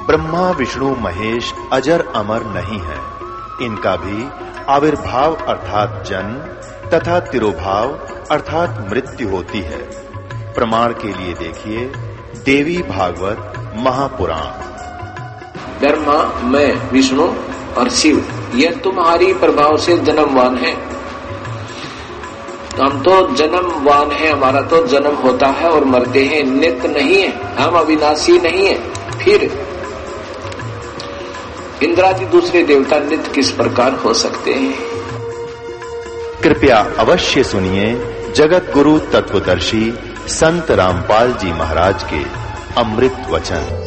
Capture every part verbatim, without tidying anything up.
ब्रह्मा विष्णु महेश अजर अमर नहीं है। इनका भी आविर्भाव अर्थात जन्म तथा तिरोभाव अर्थात मृत्यु होती है। प्रमाण के लिए देखिए देवी भागवत महापुराण। ब्रह्मा, मैं, विष्णु और शिव ये तुम्हारी प्रभाव से जन्मवान है। हम तो जन्मवान है, हमारा तो जन्म होता है और मरते हैं, नित्य नहीं है, हम अविनाशी नहीं है। फिर इंद्रादि दूसरे देवता नित्य किस प्रकार हो सकते हैं? कृपया अवश्य सुनिए जगत गुरु तत्वदर्शी संत रामपाल जी महाराज के अमृत वचन।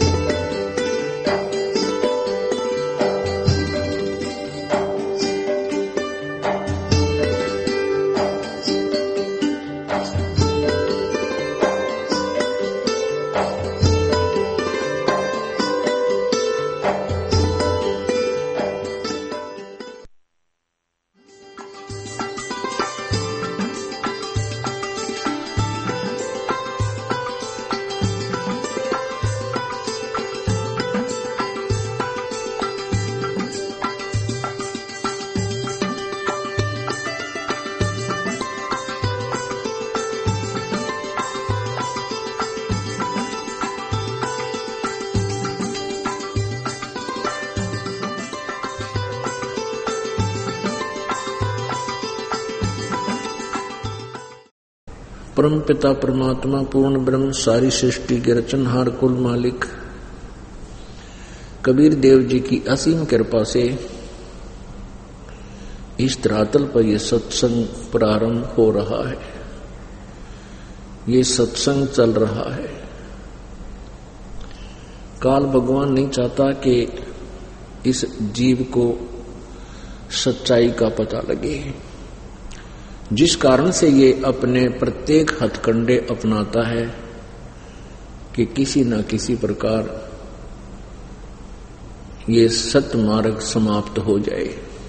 परम पिता परमात्मा पूर्ण ब्रह्म सारी सृष्टि के रचनहार कुल मालिक कबीर देव जी की असीम कृपा से इस धरातल पर यह सत्संग प्रारंभ हो रहा है, ये सत्संग चल रहा है। काल भगवान नहीं चाहता कि इस जीव को सच्चाई का पता लगे, जिस कारण से ये अपने प्रत्येक हथकंडे अपनाता है कि किसी न किसी प्रकार ये सत्य मार्ग समाप्त हो जाए।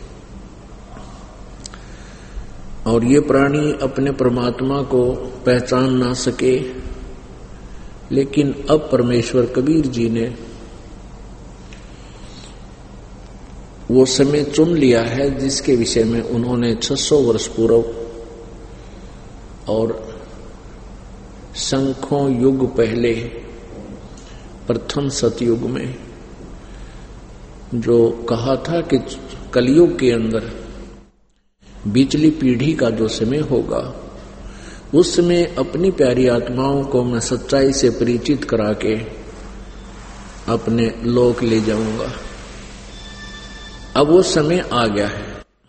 और ये प्राणी अपने परमात्मा को पहचान ना सके, लेकिन अब परमेश्वर कबीर जी ने वो समय चुन लिया है जिसके विषय में उन्होंने छह सौ वर्ष पूर्व और संख्यों युग पहले प्रथम सतयुग में जो कहा था कि कलयुग के अंदर बीचली पीढ़ी का जो समय होगा उस समय अपनी प्यारी आत्माओं को मैं सच्चाई से परिचित करा के अपने लोक ले जाऊंगा। अब वो समय आ गया है।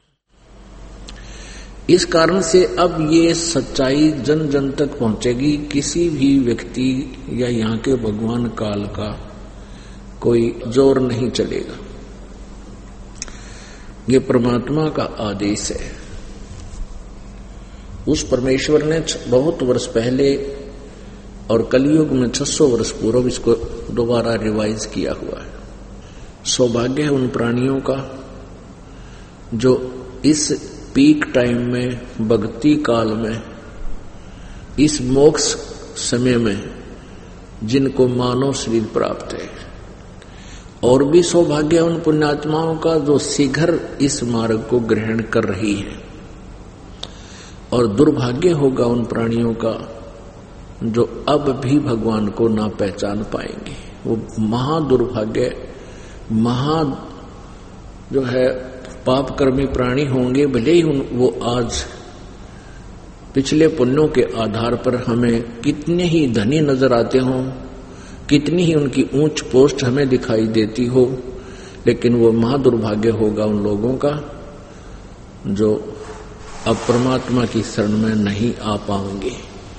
इस कारण से अब ये सच्चाई जन जन तक पहुंचेगी। किसी भी व्यक्ति या यहाँ के भगवान काल का कोई जोर नहीं चलेगा। ये परमात्मा का आदेश है। उस परमेश्वर ने बहुत वर्ष पहले और कलयुग में छह सौ वर्ष पूर्व इसको दोबारा रिवाइज किया हुआ है। सौभाग्य है उन प्राणियों का जो इस पीक टाइम में, भक्ति काल में, इस मोक्ष समय में जिनको मानव शरीर प्राप्त है। और भी सौभाग्य उन पुण्यात्माओं का जो शीघ्र इस मार्ग को ग्रहण कर रही है। और दुर्भाग्य होगा उन प्राणियों का जो अब भी भगवान को ना पहचान पाएंगे। वो महादुर्भाग्य, महा जो है पाप कर्मी प्राणी होंगे। भले ही वो आज पिछले पुण्यों के आधार पर हमें कितने ही धनी नजर आते हों, कितनी ही उनकी ऊंच पोस्ट हमें दिखाई देती हो, लेकिन वो महादुर्भाग्य होगा उन लोगों का जो अब परमात्मा की शरण में नहीं आ पाएंगे।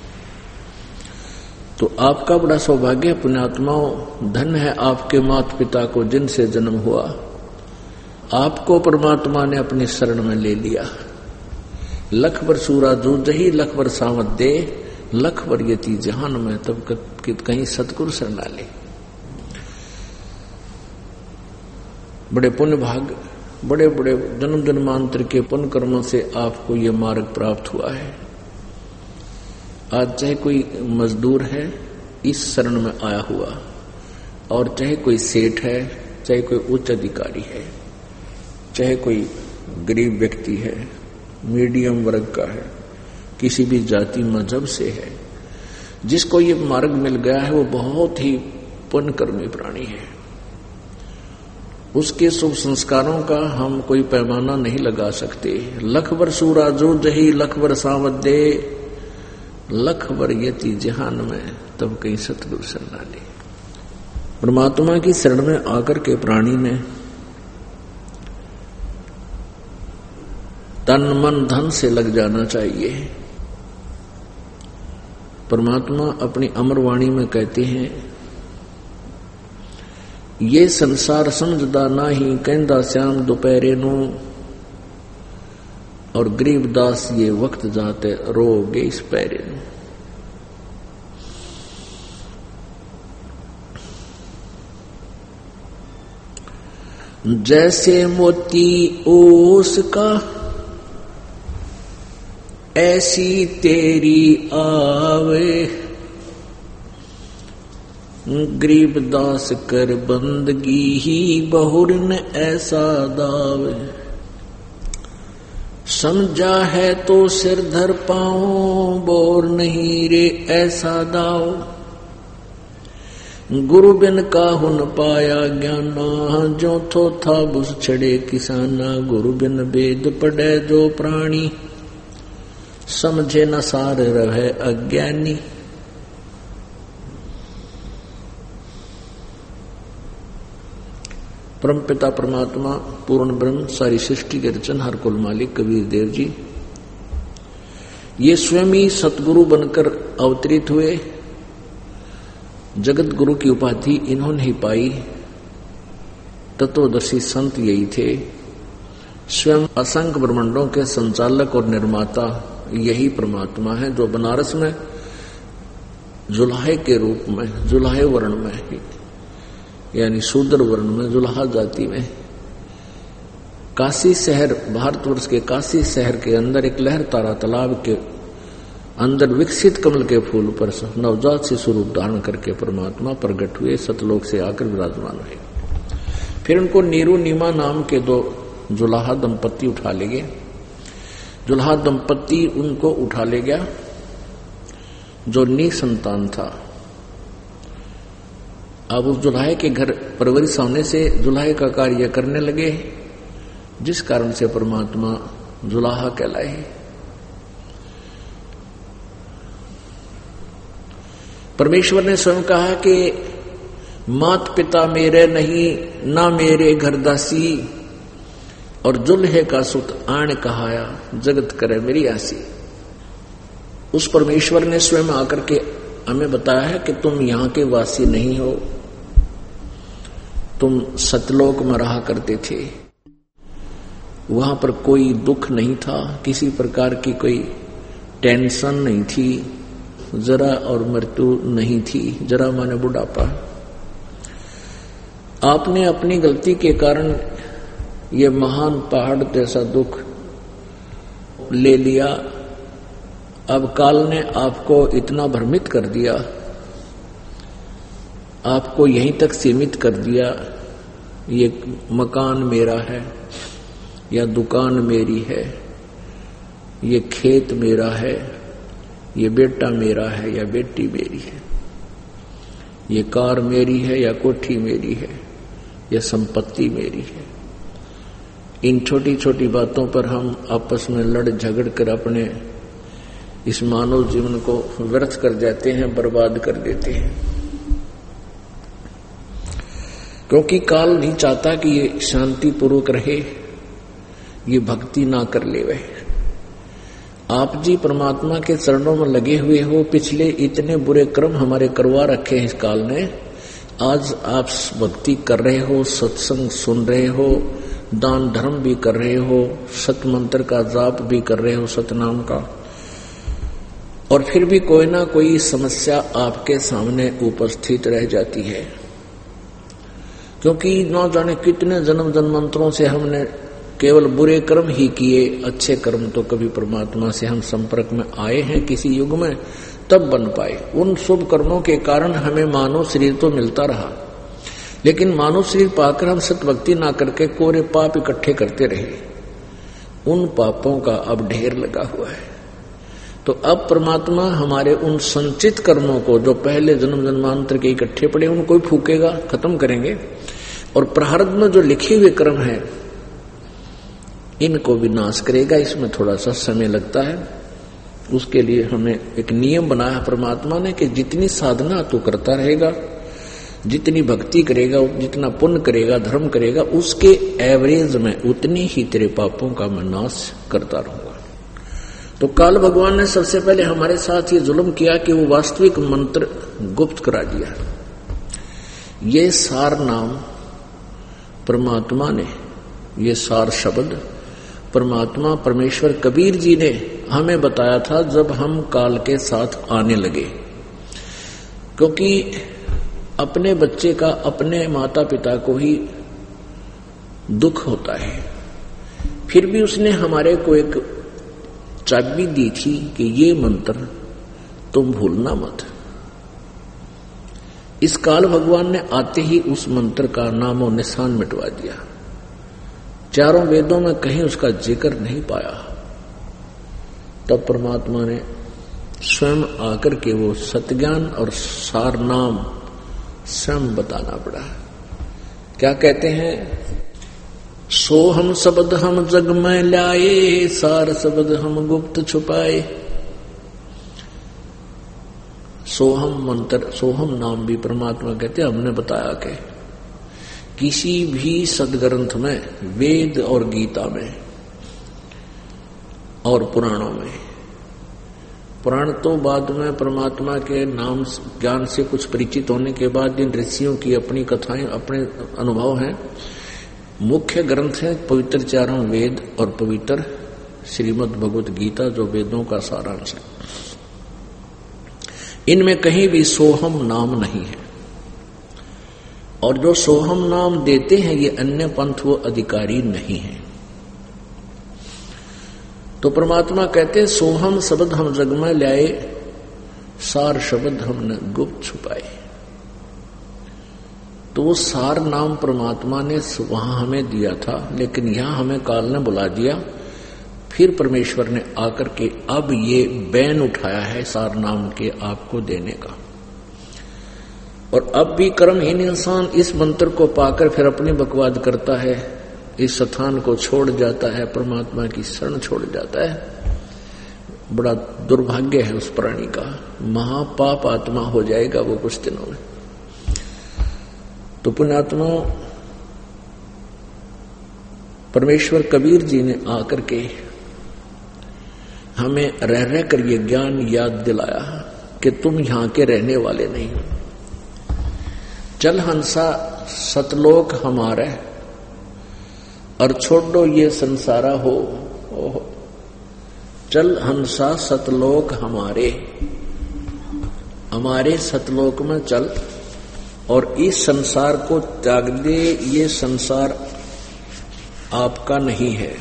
तो आपका बड़ा सौभाग्य है पुण्यात्माओं। धन है आपके माता पिता को जिनसे जन्म हुआ। आपको परमात्मा ने अपनी शरण में ले लिया। लख बर सूरा दूध ही लख बर सावत दे, लख बर यति जहान में तब कहीं सतगुरु शरणा ले। बड़े पुण्य भाग, बड़े बड़े जन्म जन्मांतर के पुण्य कर्मों से आपको ये मार्ग प्राप्त हुआ है। आज चाहे कोई मजदूर है इस शरण में आया हुआ, और चाहे कोई सेठ है, चाहे कोई उच्च अधिकारी है, चाहे कोई गरीब व्यक्ति है, मीडियम वर्ग का है, किसी भी जाति मजहब से है, जिसको ये मार्ग मिल गया है वो बहुत ही पुण्यकर्मी प्राणी है। उसके शुभ संस्कारों का हम कोई पैमाना नहीं लगा सकते। लख वर सूरा जो जही लख वर सावदे, लख वर यति जहान में तब कहीं सतगुरु शरणा ले। परमात्मा की शरण में आकर के प्राणी ने तन मन धन से लग जाना चाहिए। परमात्मा अपनी अमर वाणी में कहते हैं, ये संसार समझदा नाही कहंदा श्याम दोपहरे नो, और गरीबदास ये वक्त जाते रोगे इस पैरे नो। जैसे मोती ओस का ऐसी तेरी आवे, गरीबदास कर बंदगी ही बहुर न ऐसा दावे। समझा है तो सिर धर पाओ, बोर नहीं रे ऐसा दाओ। गुरु बिन काहू न पाया ज्ञाना, जो थो था बुस छड़े किसाना। गुरु बिन वेद पढ़े जो प्राणी, समझे न सार रहे अज्ञानी। परमपिता परमात्मा पूर्ण ब्रह्म सारी सृष्टि के रचनहार कुल मालिक कबीर देव जी ये स्वयं ही सतगुरु बनकर अवतरित हुए। जगत गुरु की उपाधि इन्होंने ही पाई। तत्वदर्शी संत यही थे। स्वयं असंख्य ब्रह्मांडों के संचालक और निर्माता यही परमात्मा है, जो बनारस में जुलाहे के रूप में, जुलाहे वर्ण में यानी शूद्र वर्ण में, जुलाहा जाति में, काशी शहर, भारतवर्ष के काशी शहर के अंदर एक लहर तारा तालाब के अंदर विकसित कमल के फूल पर नवजात से स्वरूप धारण करके परमात्मा प्रकट हुए, सतलोक से आकर विराजमान हुए। फिर उनको नीरू नीमा नाम के दो जुलाहा दंपत्ति उठा ले गए। जुलाहा दंपत्ति उनको उठा ले गया जो निसंतान था। अब उस जुलाहे के घर परवरिश होने से जुलाहे का कार्य करने लगे, जिस कारण से परमात्मा जुलाहा कहलाए। परमेश्वर ने स्वयं कहा कि मात पिता मेरे नहीं, ना मेरे घर दासी, और जुल्हे का सुत आण कहाया, जगत करे मेरी आसी। उस परमेश्वर ने स्वयं आकर के हमें बताया है कि तुम यहां के वासी नहीं हो, तुम सतलोक में रहा करते थे। वहां पर कोई दुख नहीं था, किसी प्रकार की कोई टेंशन नहीं थी, जरा और मृत्यु नहीं थी। जरा माने बुढ़ापा। आपने अपनी गलती के कारण ये महान पहाड़ जैसा दुख ले लिया। अब काल ने आपको इतना भ्रमित कर दिया, आपको यहीं तक सीमित कर दिया। ये मकान मेरा है, या दुकान मेरी है, ये खेत मेरा है, ये बेटा मेरा है या बेटी मेरी है, ये कार मेरी है या कोठी मेरी है, या संपत्ति मेरी है। इन छोटी छोटी बातों पर हम आपस में लड़ झगड़ कर अपने इस मानव जीवन को व्यर्थ कर जाते हैं, बर्बाद कर देते हैं। क्योंकि काल नहीं चाहता कि ये शांति पूर्वक रहे, ये भक्ति ना कर ले। वह आप जी परमात्मा के चरणों में लगे हुए हो, पिछले इतने बुरे कर्म हमारे करवा रखे हैं इस काल ने। आज आप भक्ति कर रहे हो, सत्संग सुन रहे हो, दान धर्म भी कर रहे हो, सत मंत्र का जाप भी कर रहे हो, सतनाम का, और फिर भी कोई ना कोई समस्या आपके सामने उपस्थित रह जाती है। क्योंकि न जाने कितने जन्म जन्मांतरों से हमने केवल बुरे कर्म ही किए, अच्छे कर्म तो कभी परमात्मा से हम संपर्क में आए हैं किसी युग में, तब बन पाए। उन शुभ कर्मों के कारण हमें मानव शरीर तो मिलता रहा, लेकिन मानव शरीर पाकर हम सतभक्ति ना करके कोरे पाप इकट्ठे करते रहे, उन पापों का अब ढेर लगा हुआ है। तो अब परमात्मा हमारे उन संचित कर्मों को जो पहले जन्म जन्मांतर के इकट्ठे पड़े उनको ही फूकेगा, खत्म करेंगे, और प्रारब्ध में जो लिखे हुए कर्म है इनको विनाश करेगा। इसमें थोड़ा सा समय लगता है, उसके लिए हमें एक नियम बनाया परमात्मा ने कि जितनी साधना तू करता रहेगा, जितनी भक्ति करेगा, जितना पुण्य करेगा, धर्म करेगा, उसके एवरेज में उतनी ही तेरे पापों का मैं नाश करता रहूंगा। तो काल भगवान ने सबसे पहले हमारे साथ ये जुल्म किया कि वो वास्तविक मंत्र गुप्त करा दिया। ये सार नाम परमात्मा ने, ये सार शब्द परमात्मा परमेश्वर कबीर जी ने हमें बताया था जब हम काल के साथ आने लगे। क्योंकि अपने बच्चे का अपने माता पिता को ही दुख होता है, फिर भी उसने हमारे को एक चाबी दी थी कि ये मंत्र तुम भूलना मत। इस काल भगवान ने आते ही उस मंत्र का नामो निशान मिटवा दिया। चारों वेदों में कहीं उसका जिक्र नहीं पाया। तब परमात्मा ने स्वयं आकर के वो सतज्ञान और सार नाम स्वयं बताना पड़ा। क्या कहते हैं? सो हम शब्द हम जग में लाए, सार शब्द हम गुप्त छुपाए। सोहम मंत्र, सोहम नाम भी परमात्मा कहते हैं हमने बताया कि किसी भी सदग्रंथ में, वेद और गीता में और पुराणों में, पुराण तो बाद में परमात्मा के नाम ज्ञान से कुछ परिचित होने के बाद जिन ऋषियों की अपनी कथाएं, अपने अनुभव हैं, मुख्य ग्रंथ है पवित्र चारों वेद और पवित्र श्रीमद् भगवत गीता जो वेदों का सारांश है। इनमें कहीं भी सोहम नाम नहीं है, और जो सोहम नाम देते हैं ये अन्य पंथ वो अधिकारी नहीं है। तो परमात्मा कहते हैं सोहम शब्द हम जग में लाए, सार शब्द हमने गुप्त छुपाए। तो वो सार नाम परमात्मा ने वहां हमें दिया था, लेकिन यहां हमें काल ने बुला दिया। फिर परमेश्वर ने आकर के अब ये बैन उठाया है सार नाम के आपको देने का। और अब भी कर्महीन इंसान इस मंत्र को पाकर फिर अपनी बकवाद करता है, इस स्थान को छोड़ जाता है, परमात्मा की शरण छोड़ जाता है। बड़ा दुर्भाग्य है उस प्राणी का, महापाप आत्मा हो जाएगा वो कुछ दिनों में। तो पुण्यात्मा परमेश्वर कबीर जी ने आकर के हमें रह रह कर ये ज्ञान याद दिलाया कि तुम यहां के रहने वाले नहीं हो। चल हंसा सतलोक हमारे और छोड़ो ये संसारा हो। ओह, चल हंसा सतलोक हमारे, हमारे सतलोक में चल और इस संसार को त्याग दे। ये संसार आपका नहीं है।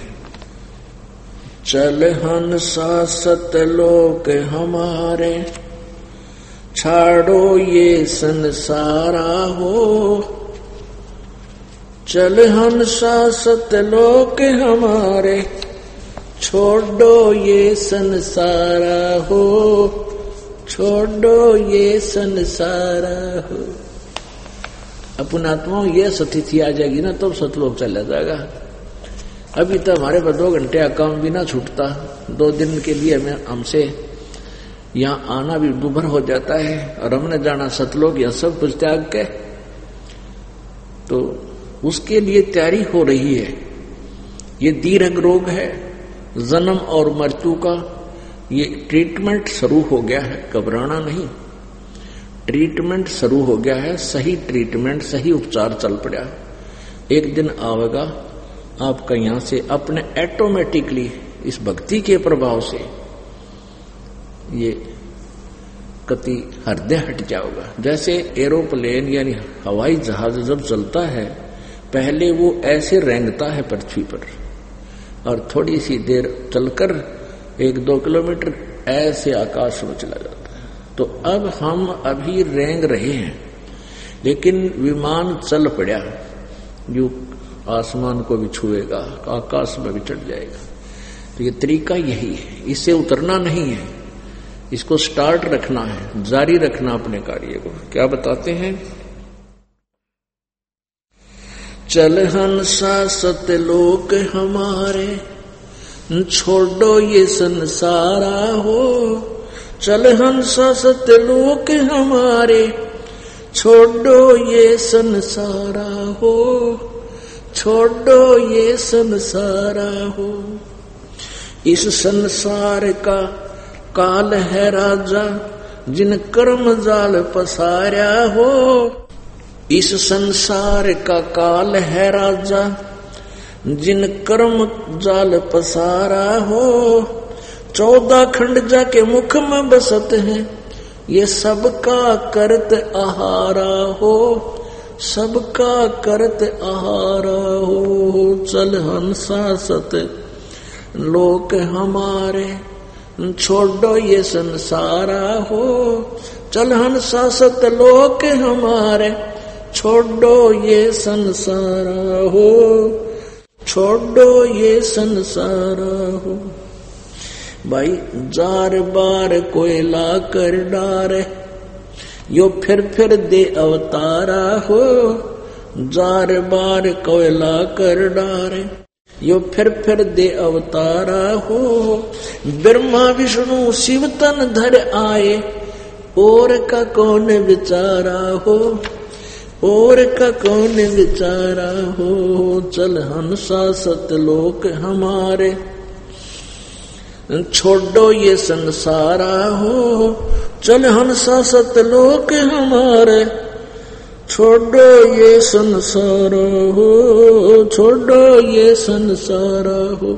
चल हंसा सतलोक हमारे, छाड़ो ये संसारा हो। चल हंसा सतलोक हमारे, छोड़ो ये संसारा हो, छोड़ो ये संसारा हो। अपन आत्मा ये सतिथि आ जाएगी ना, तब सतलोक चला जाएगा। अभी तो हमारे पर दो घंटे का काम भी ना छूटता, दो दिन के लिए हमें हमसे यहाँ आना भी दुभर हो जाता है, और हमने जाना सतलोक या सब कुछ त्याग के। तो उसके लिए तैयारी हो रही है। ये दीर्घ रोग है, जन्म और मृत्यु का ये ट्रीटमेंट शुरू हो गया है। घबराना नहीं, ट्रीटमेंट शुरू हो गया है। सही ट्रीटमेंट, सही उपचार चल पड़ा। एक दिन आवेगा आपका यहां से अपने ऑटोमेटिकली इस भक्ति के प्रभाव से ये कति हृदय हट जाओगा। जैसे एरोप्लेन यानी हवाई जहाज जब चलता है, पहले वो ऐसे रेंगता है पृथ्वी पर, और थोड़ी सी देर चलकर एक दो किलोमीटर ऐसे आकाश में चला जाता है। तो अब हम अभी रेंग रहे हैं, लेकिन विमान चल पड़ा, जो आसमान को भी छुएगा, आकाश में भी चढ़ जाएगा। तो ये तरीका यही है, इससे उतरना नहीं है, इसको स्टार्ट रखना है, जारी रखना अपने कार्य को। क्या बताते हैं? चल हंसा सतलोक हमारे, छोड़ो ये संसारा हो। चल हंसा सतलोक हमारे, छोड़ो ये संसारा हो। छोड़ो ये संसारा हो। इस संसार का काल है राजा, जिन कर्म जाल पसारा हो। इस संसार का काल है राजा, जिन कर्म जाल पसारा हो। चौदह खंड जाके मुख में बसत है, ये सबका करत आहारा हो। सबका करत आहारा हो। चल हंसा सत लोक हमारे, छोड़ो ये संसारा हो। चल हंसा सत लोक हमारे, छोड़ो ये संसारा हो। छोड़ो ये संसारा हो। भाई जार बार कोयला कर डारे, यो फिर फिर दे अवतारा हो। जार बार कोयला कर डारे, यो फिर फिर दे अवतारा हो। ब्रह्मा विष्णु शिव तन धर आए, और का कौन विचारा हो। और का कौन विचारा हो। चल हंसा सतलोक हमारे, छोड़ो ये संसारा हो। चल हंसा सतलोक हमारे, छोड़ो ये संसार हो। छोड़ो ये संसार हो।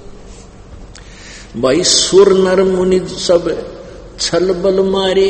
भाई सुर नर मुनि सब छल बल मारे,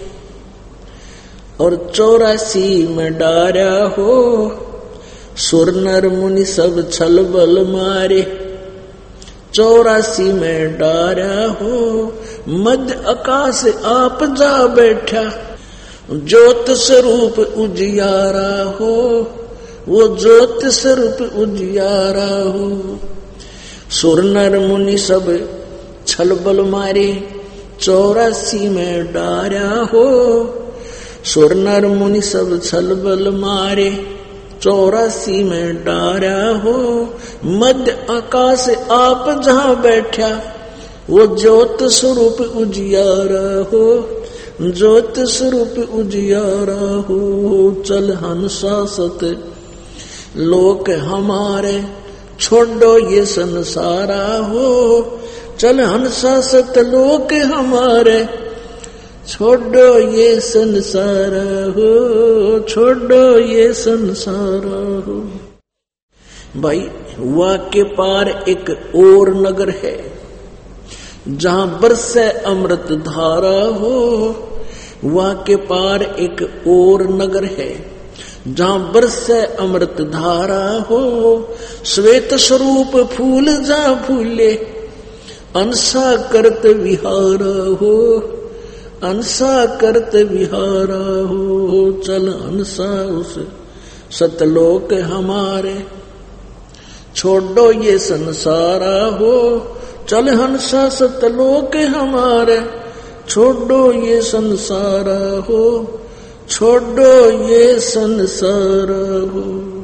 और चौरासी में डारा हो। सुर नर मुनि सब छल बल मारे, चौरासी में डारा हो। मध्य आकाश आप जा बैठा, ज्योत स्वरूप उजियारा हो। वो ज्योत स्वरूप उजियारा हो। सुर नर मुनि सब छल बल मारे, चौरासी में डारा हो। सुर नर मुनि सब छल बल मारे, चौरासी में डारा हो। मध्य आकाश आप जहां बैठा, वो ज्योत स्वरूप उजियारा हो। ज्योत स्वरूप उजियारा हो। चल हंसा सत लोक हमारे, छोड़ो ये संसारा हो। चल हंसा सत लोक हमारे, छोड़ो ये संसार हो। छोड़ो ये संसार हो। भाई वहाँ के पार एक और नगर है, जहां बरसे अमृत धारा हो। वहाँ के पार एक और नगर है, जहां बरसे अमृत धारा हो। श्वेत स्वरूप फूल जा फूले, अंसा करत विहारा हो। अंसा करत विहारा हो। चल हंसा उस सतलोक हमारे, छोड़ो ये संसारा हो। चल हंसा सतलोक हमारे, छोड़ो ये संसारा हो। छोड़ो ये संसारा हो।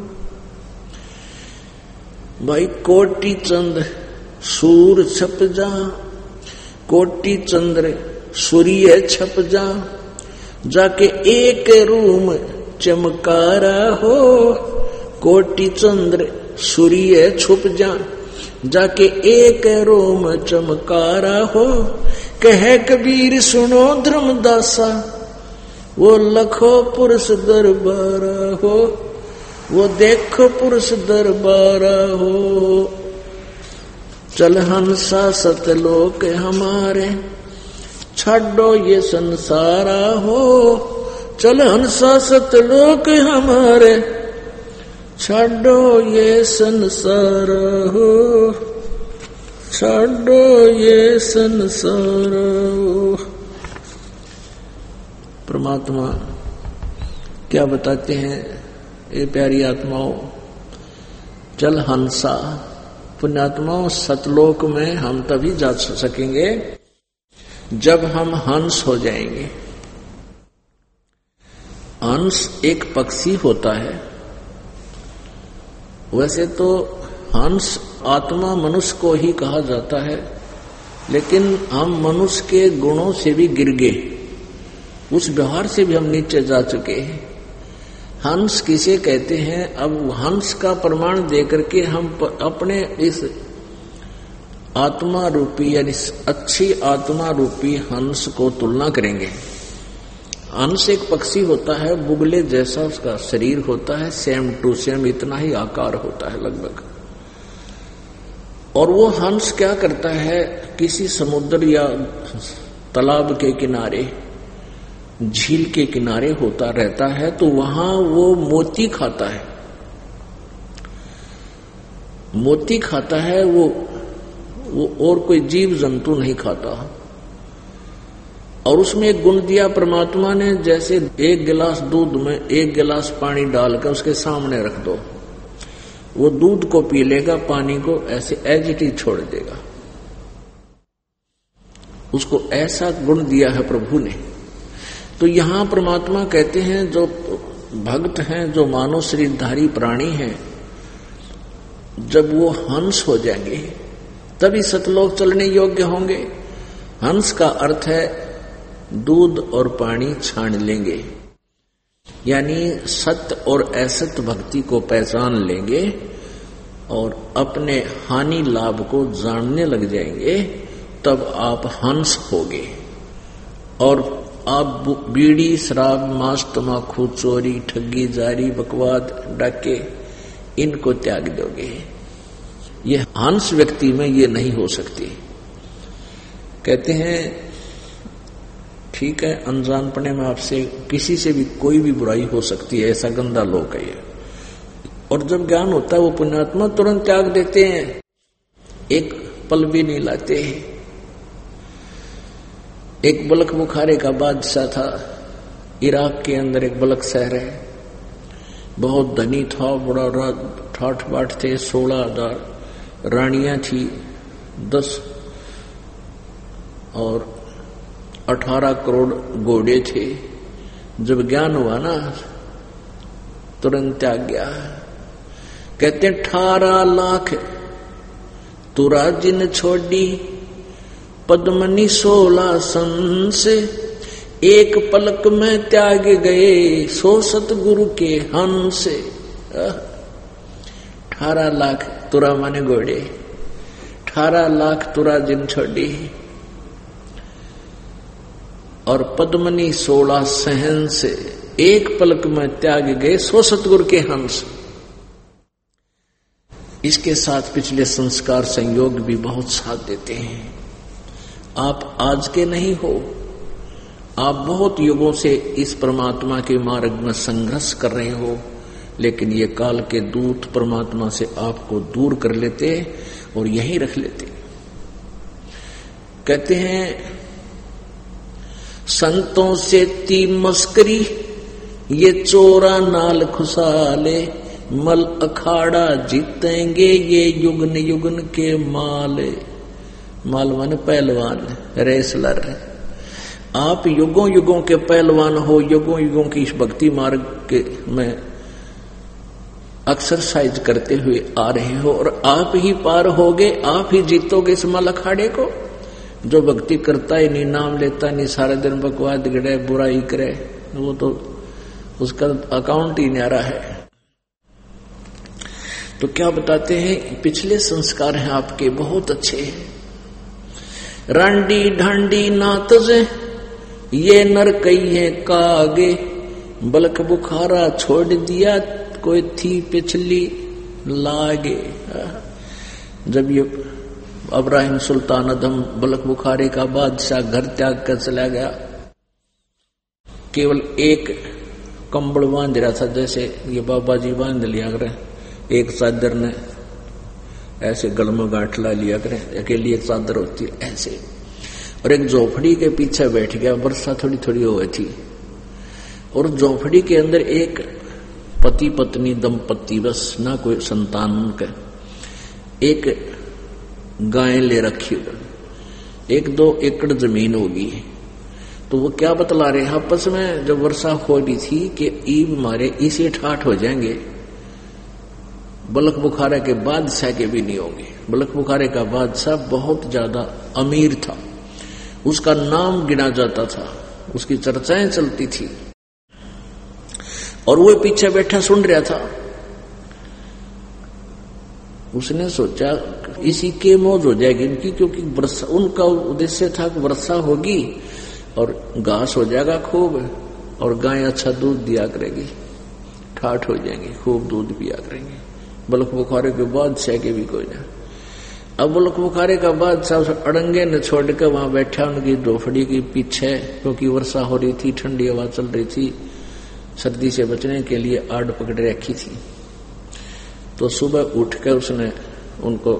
भाई कोटि चंद्र सूर छप जा, कोटि चंद्र सूर्य छप जा। जाके एक रूम चमकारा हो। कोटि चंद्र सूर्य छुप जा, जाके एक रूम चमकारा हो। कह कबीर सुनो धर्मदासा, वो लखो पुरुष दरबारा हो। वो देखो पुरुष दरबारा हो। चल हंसा सतलोक हमारे, छोड़ो ये संसारा हो। चल हंसा सतलोक हमारे, छोड़ो ये संसार हो। छोड़ो ये संसार हो। परमात्मा क्या बताते हैं ये प्यारी आत्माओं, चल हंसा पुण्यात्माओं, सतलोक में हम तभी जा सकेंगे जब हम हंस हो जाएंगे। हंस एक पक्षी होता है, वैसे तो हंस आत्मा मनुष्य को ही कहा जाता है, लेकिन हम मनुष्य के गुणों से भी गिर गए, उस व्यवहार से भी हम नीचे जा चुके हैं। हंस किसे कहते हैं? अब हंस का प्रमाण देकर के हम अपने इस आत्मा रूपी यानी अच्छी आत्मा रूपी हंस को तुलना करेंगे। हंस एक पक्षी होता है, बुगले जैसा उसका शरीर होता है, सेम टू सेम इतना ही आकार होता है लगभग। और वो हंस क्या करता है, किसी समुद्र या तालाब के किनारे, झील के किनारे होता रहता है, तो वहां वो मोती खाता है। मोती खाता है वो वो और कोई जीव जंतु नहीं खाता। और उसमें एक गुण दिया परमात्मा ने, जैसे एक गिलास दूध में एक गिलास पानी डालकर उसके सामने रख दो, वो दूध को पी लेगा, पानी को ऐसे एज इट इज छोड़ देगा। उसको ऐसा गुण दिया है प्रभु ने। तो यहां परमात्मा कहते हैं जो भक्त हैं, जो मानव शरीरधारी प्राणी हैं, जब वो हंस हो जाएंगे तभी सतलोक चलने योग्य होंगे। हंस का अर्थ है दूध और पानी छान लेंगे, यानी सत्य और असत्य भक्ति को पहचान लेंगे और अपने हानि लाभ को जानने लग जाएंगे, तब आप हंस होगे। और आप बीड़ी, शराब, मांस, तमाकू, चोरी, ठगी, जारी, बकवाद, डाके इनको त्याग दोगे। ये हंस व्यक्ति में ये नहीं हो सकती। कहते हैं ठीक है, अनजानपने में आपसे किसी से भी कोई भी बुराई हो सकती है, ऐसा गंदा लोक है ये। और जब ज्ञान होता है वो पुण्यात्मा तुरंत त्याग देते हैं, एक पल भी नहीं लाते हैं। एक बलख बुखारे का बादशाह था, इराक के अंदर एक बलख शहर है, बहुत धनी था, बड़ा ठाठ बाट थे, सोलह हजार रानियां थी, दस और अठारह करोड़ घोड़े थे। जब ज्ञान हुआ ना तुरंत त्याग गया। कहते अठारह लाख तुरा जिन छोड़ी, पद्मनी सोलह संस, एक पलक में त्याग गए सो सतगुरु के हंस। अठारह लाख तुरा माने घोड़े, अठारह लाख तुरा जिन छोड़ी और पद्मनी सोलह सहंस, एक पलक में त्याग गए सो सतगुरु के हंस। इसके साथ पिछले संस्कार संयोग भी बहुत साथ देते हैं। आप आज के नहीं हो, आप बहुत युगों से इस परमात्मा के मार्ग में संघर्ष कर रहे हो, लेकिन ये काल के दूत परमात्मा से आपको दूर कर लेते और यहीं रख लेते। कहते हैं संतों से ती मस्करी, ये चोरा नाल खुशाले, मल अखाड़ा जीतेंगे ये युगन युगन के माल। माल माने पहलवान, रेसलर। आप युगों युगों के पहलवान हो, युगों युगों की इस भक्ति मार्ग के में एक्सरसाइज करते हुए आ रहे हो और आप ही पार होगे, आप ही जीतोगे इस मल अखाड़े को। जो भक्ति करता ही नहीं, नाम लेता नहीं, सारे दिन बकवाद गिड़े, बुराई करे, वो तो उसका अकाउंट ही न्यारा है। तो क्या बताते हैं, पिछले संस्कार हैं आपके बहुत अच्छे हैं। रांडी ढांडी नातजे ये नर कई है कागे, बलक बुखारा छोड़ दिया कोई थी पिछली लागे। जब ये इब्राहिम सुल्तान अदम बलक बुखारे का बादशाह घर त्याग कर चला गया, केवल एक कंबल बांध रहा था, जैसे ये बाबा जी बांध लिया करें, एक चादर ने ऐसे गल में गांठ ला लिया करें, अकेली एक चादर होती है ऐसे, और एक झोपड़ी के पीछे बैठ गया। वर्षा थोड़ी थोड़ी हो गई थी, और झोंपड़ी के अंदर एक पति पत्नी दंपत्ति, बस ना कोई संतान उनका, एक गाय ले रखी, एक दो एकड़ जमीन होगी। तो वो क्या बतला रहे हैं आपस में, जब वर्षा हो रही थी कि ईब मारे इसे ठाठ हो जाएंगे, बलख बुखारे के बादशाह के भी नहीं होंगे। बलख बुखारे का बादशाह बहुत ज्यादा अमीर था, उसका नाम गिना जाता था, उसकी चर्चाएं चलती थी, और वो पीछे बैठा सुन रहा था। उसने सोचा इसी के मौज हो जाएगी इनकी, क्योंकि वर्षा, उनका उद्देश्य था कि वर्षा होगी और घास हो जाएगा खूब, और गाय अच्छा दूध दिया करेगी, ठाठ हो जाएंगे, खूब दूध पिया करेंगे। बलख बुखारे के बादशाह के भी कोई ना। अब बलख बुखारे का बादशाह अड़ंगे ने छोड़कर वहां बैठा उनकी झोपड़ी के पीछे, क्योंकि वर्षा हो रही थी, ठंडी हवा चल रही थी, सर्दी से बचने के लिए आड़ पकड़ रखी थी। तो सुबह उठकर उसने उनको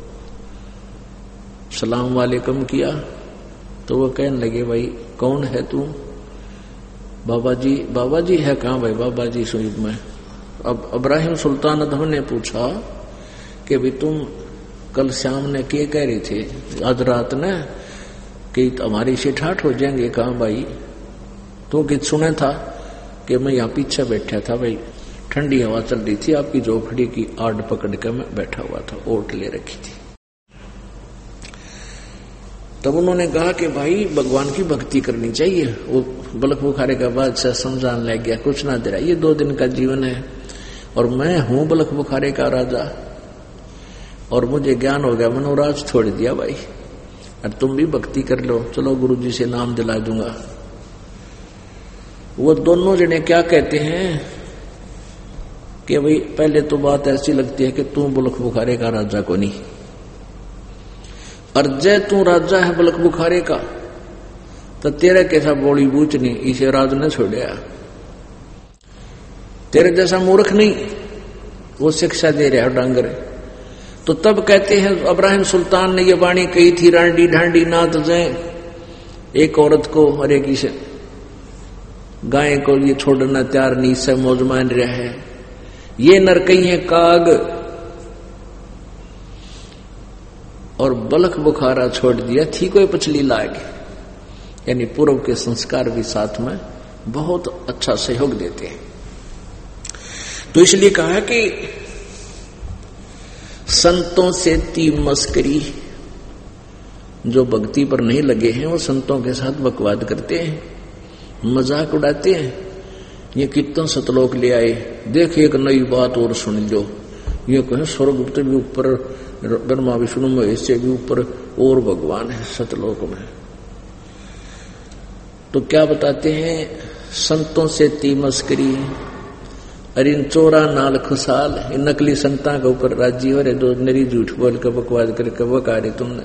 सलाम वालेकुम किया। तो वो कहने लगे, भाई कौन है तू? बाबा जी। बाबा जी है कहाँ भाई? बाबा जी सुईद में। अब इब्राहिम सुल्तान अदहम ने पूछा कि भाई तुम कल शाम ने क्या कह रहे थे आज रात ने कि हमारी से ठाठ हो जाएंगे? कहाँ भाई? तो कि सुना था कि मैं यहाँ पीछे बैठा था भाई, ठंडी हवा चल रही थी, आपकी झोपड़ी की आड़ पकड़ कर मैं बैठा हुआ था, ओट ले रखी थी। तब उन्होंने कहा कि भाई भगवान की भक्ति करनी चाहिए। वो बलख बुखारे का बादशाह समझाने लग गया, कुछ ना दे रहा, ये दो दिन का जीवन है और मैं हूं बलख बुखारे का राजा, और मुझे ज्ञान हो गया, मनोराज छोड़ दिया भाई, और तुम भी भक्ति कर लो, चलो गुरु जी से नाम दिला दूंगा। वो दोनों जने क्या कहते हैं कि भाई पहले तो बात ऐसी लगती है कि तू बलख बुखारे का राजा को नहीं, और जय तू राजा है बलख बुखारे का, तो तेरे कैसा बोली बूच नहीं, इसे राज ने छोड़ा, तेरे जैसा मूर्ख नहीं, वो शिक्षा दे रहा डांगर। तो तब कहते हैं इब्राहिम सुल्तान ने ये वाणी कही थी, रांडी ढांडी नात जय, एक औरत को और एक इसे गाय को ये छोड़ना तैयार नहीं, से मौज मान रहा है, ये नरकई है काग, और बलख बुखारा छोड़ दिया थी कोई पछली लाग। यानी पूर्व के संस्कार भी साथ में बहुत अच्छा सहयोग देते हैं। तो इसलिए कहा कि संतों से ती मस्करी, जो भक्ति पर नहीं लगे हैं वो संतों के साथ बकवाद करते हैं, मजाक उड़ाते हैं। ये कितना सतलोक ले आए, देख एक नई बात और सुन लो, ये कहें स्वर्ग भी ऊपर, ब्रह्मा विष्णु महेश से भी ऊपर और भगवान है सतलोक में। तो क्या बताते हैं, संतों से ती मस्करी, अरे इन चोरा नाल खुशाल, इन नकली संता के ऊपर राजी हो रहे, दो नरी झूठ बोल कर बकवाद करके वो कहा रहे तुमने।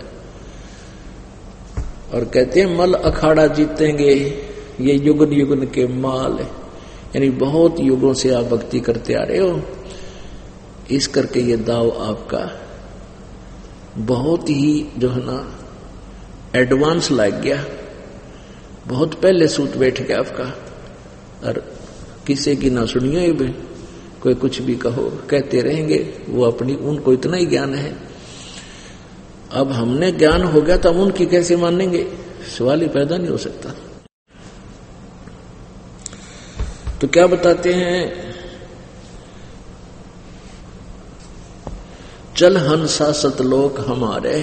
और कहते हैं मल अखाड़ा जीतेंगे, ये युगन युगन के माल, यानी बहुत युगों से आप भक्ति करते आ रहे हो, इस करके ये दाव आपका बहुत ही जो है ना एडवांस लग गया, बहुत पहले सूत बैठ गया आपका। और किसी की ना सुनियो, ये भी कोई कुछ भी कहो, कहते रहेंगे, वो अपनी, उनको इतना ही ज्ञान है। अब हमने ज्ञान हो गया तो हम उनकी कैसे मानेंगे, सवाल ही पैदा नहीं हो सकता। तो क्या बताते हैं, चल हंसा सतलोक हमारे,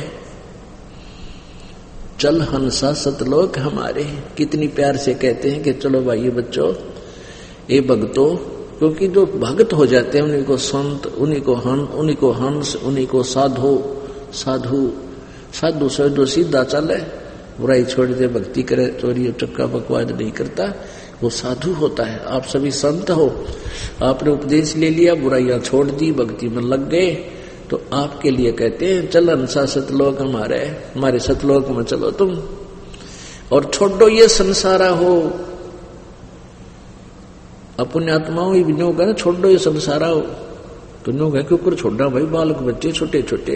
चल हंसा सतलोक हमारे, कितनी प्यार से कहते हैं कि चलो भाई बच्चों, ये भक्तों, क्योंकि जो भक्त हो जाते हैं उन्हीं को संत, उन्हीं को हन, उन्हीं को हंस, उन्हीं को साधु, साधु साधु से जो सीधा चले, बुराई छोड़ दे, भक्ति करे, चोरी चक्का बकवाद नहीं करता, वो साधु होता है। आप सभी संत हो, आपने उपदेश ले लिया, बुराइयां छोड़ दी, भक्ति में लग गए, तो आपके लिए कहते हैं चल हंसा सतलोक हमारे, हमारे सतलोक में चलो तुम, और छोड़ो ये संसारा हो। अपने आत्माओं ही बिनो का ना, छोड़ो ये संसारा हो, तो नो कह के ऊपर छोड़ना भाई, बालक बच्चे छोटे छोटे,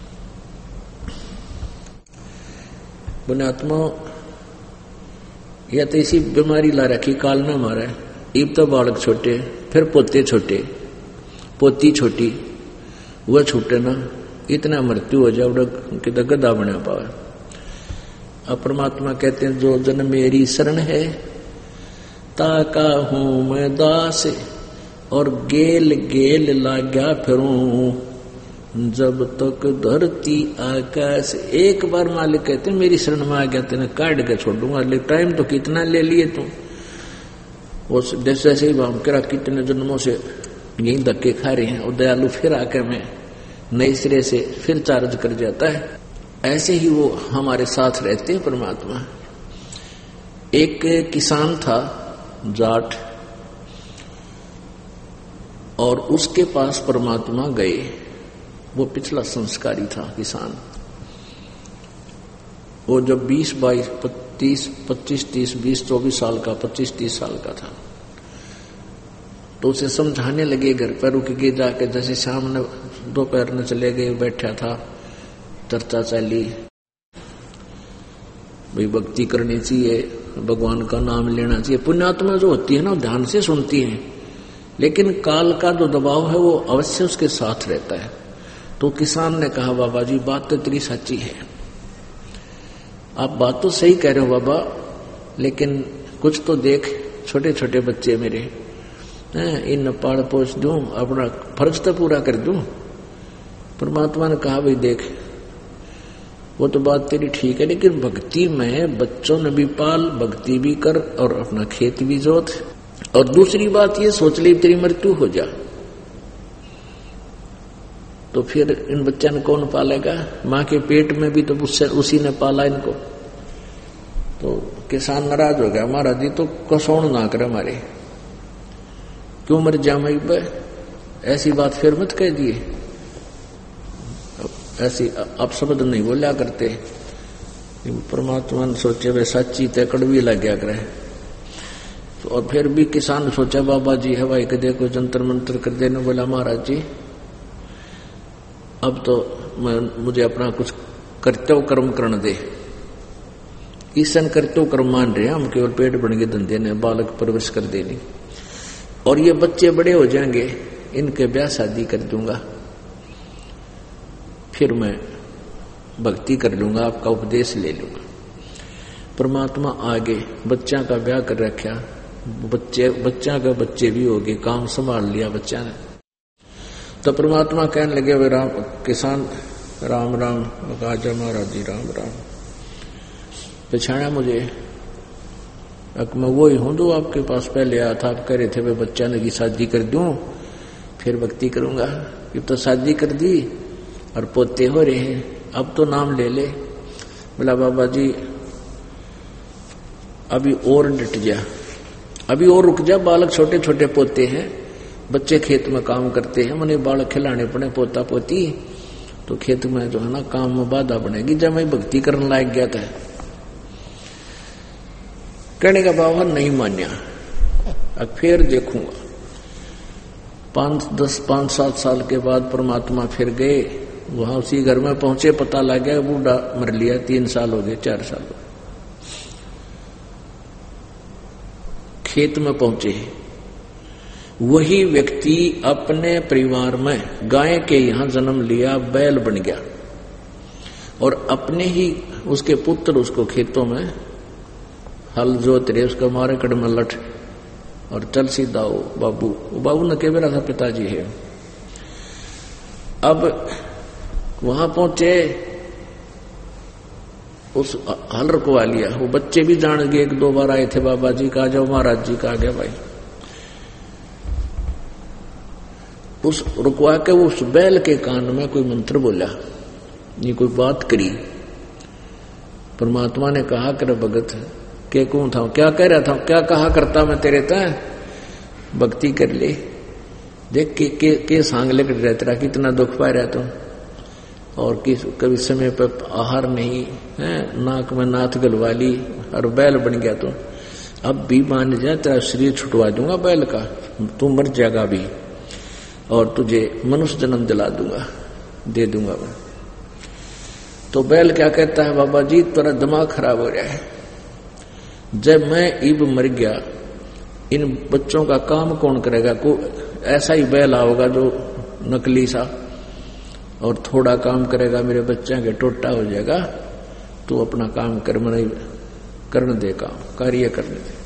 पुण्यात्मा या तो इसी बीमारी ला रखी, काल ना मारे। इब तो बालक छोटे, फिर पोते छोटे, पोती छोटी, वह छूटे ना, इतना मृत्यु हो जाए कि गदा बना पावे। अब परमात्मा कहते हैं जो जन मेरी शरण है ताका हूं मैं दास, और गेल गेल लाग्या फिरूं जब तक धरती आकाश। एक बार मालिक कहते हैं मेरी शरण में आ गया तेने काट के छोड़ दूंगा, लेकिन टाइम तो कितना ले लिए तुम। वो जैसे जैसे ही हम करा कितने जन्मों से यही धक्के खा रहे हैं, और दयालु फिर आकर मैं नए सिरे से फिर चार्ज कर जाता है। ऐसे ही वो हमारे साथ रहते हैं परमात्मा। एक किसान था जाट, और उसके पास परमात्मा गए। वो पिछला संस्कारी था किसान। वो जब बीस बाईस पच्चीस पच्चीस तीस बीस चौबीस साल का, पच्चीस तीस साल का था, तो उसे समझाने लगे, घर पर रुक के जाके, जैसे शाम ने दोपहर में चले गए, बैठा था, चर्चा चली, भाई भक्ति करनी चाहिए, भगवान का नाम लेना चाहिए। पुण्यात्मा जो होती है ना ध्यान से सुनती है, लेकिन काल का जो दबाव है वो अवश्य उसके साथ रहता है। तो किसान ने कहा बाबा जी बात तो तेरी सच्ची है, आप बात तो सही कह रहे हो बाबा, लेकिन कुछ तो देख, छोटे छोटे बच्चे मेरे हैं, इन पाड़ पोछ दूं, अपना फर्ज तो पूरा कर दूं। परमात्मा ने कहा भाई देख, वो तो बात तेरी ठीक है, लेकिन भक्ति में बच्चों ने भी पाल, भक्ति भी कर, और अपना खेत भी जोत, और दूसरी बात ये सोच ली तेरी मृत्यु हो जा तो फिर इन बच्चों ने कौन पालेगा? माँ के पेट में भी तो उससे उसी ने पाला इनको। तो किसान नाराज हो गया, महाराज जी तो कसौण ना करे हमारे, क्यों मर जा मई पे, ऐसी बात फिर मत कह दिए, ऐसी आप शब्द नहीं बोला करते। परमात्मा ने सोचे वे सच्ची तय कड़वी लग गया करे। तो और फिर भी किसान सोचा बाबा जी हवाई के देखो जंतर मंत्र कर देने, बोला महाराज जी अब तो मैं मुझे अपना कुछ कर्तव्य कर्म करने दे। ईसन कर्तव्य कर्म मान रहे हैं हम, केवल पेट बन के धंधे ने बालक प्रवेश कर देनी, और ये बच्चे बड़े हो जाएंगे, इनके ब्याह शादी कर दूंगा, फिर मैं भक्ति कर लूंगा, आपका उपदेश ले लूंगा। परमात्मा आगे बच्चा का ब्याह कर रखा, बच्चे बच्चा का बच्चे भी हो गए, काम संभाल लिया बच्चा ने। तो परमात्मा कहने लगे वे राम किसान राम राम, राजा महाराज जी राम राम। पहचाना मुझे? मैं वो ही हूं जो आपके पास पहले आया था, आप कह रहे थे वे बच्चा ने की शादी कर दूं फिर भक्ति करूंगा। ये तो शादी कर दी और पोते हो रहे हैं, अब तो नाम ले ले। बोला बाबा जी अभी और डट जा, अभी और रुक जा, बालक छोटे छोटे पोते हैं, बच्चे खेत में काम करते हैं, मने बालक खिलाने पड़े पोता पोती, तो खेत में जो है ना काम में बाधा बनेगी। जब मैं भक्ति करने लायक गया था, कहने का बाबा नहीं मान्या, अब फिर देखूंगा। पांच दस पांच सात साल के बाद परमात्मा फिर गए, वहां उसी घर में पहुंचे, पता लग गया बूढ़ा मर लिया, तीन साल हो गए, चार साल हो गए। खेत में पहुंचे, वही व्यक्ति अपने परिवार में गाय के यहां जन्म लिया, बैल बन गया, और अपने ही उसके पुत्र उसको खेतों में हल जोत रहे, उसका मारे कड़ में लठ, और चल सीधा हो बाबू। बाबू ने कह था पिताजी है। अब वहां पहुंचे, उस हल रखवा लिया, वो बच्चे भी जान गए, एक दो बार आए थे, बाबा जी का जाओ, महाराज जी का आ गया भाई। उस रुकवा के उस बैल के कान में कोई मंत्र बोला, ये कोई बात करी। परमात्मा ने कहा कर भगत के कौन था, क्या कह रहा था, क्या कहा करता मैं तेरे तय, भक्ति कर ले, देख के के, के सांगले कर रहता रहा, कितना दुख पा रहा तुम, और किस कभी समय पर आहार नहीं है, नाक में नाथ गलवा ली और बैल बन गया तुम। अब भी मान जा, तेरा शरीर छुटवा दूंगा बैल का, तू मर जाएगा भी, और तुझे मनुष्य जन्म दिला दूंगा, दे दूंगा मैं। तो बैल क्या कहता है, बाबा जी तेरा दिमाग खराब हो रहा है, जब मैं इब मर गया, इन बच्चों का काम कौन करेगा? को ऐसा ही बैल आओगा जो नकली सा और थोड़ा काम करेगा, मेरे बच्चे के टोटा हो जाएगा, तू अपना काम कर, नहीं करने दे, काम कार्य करने दे।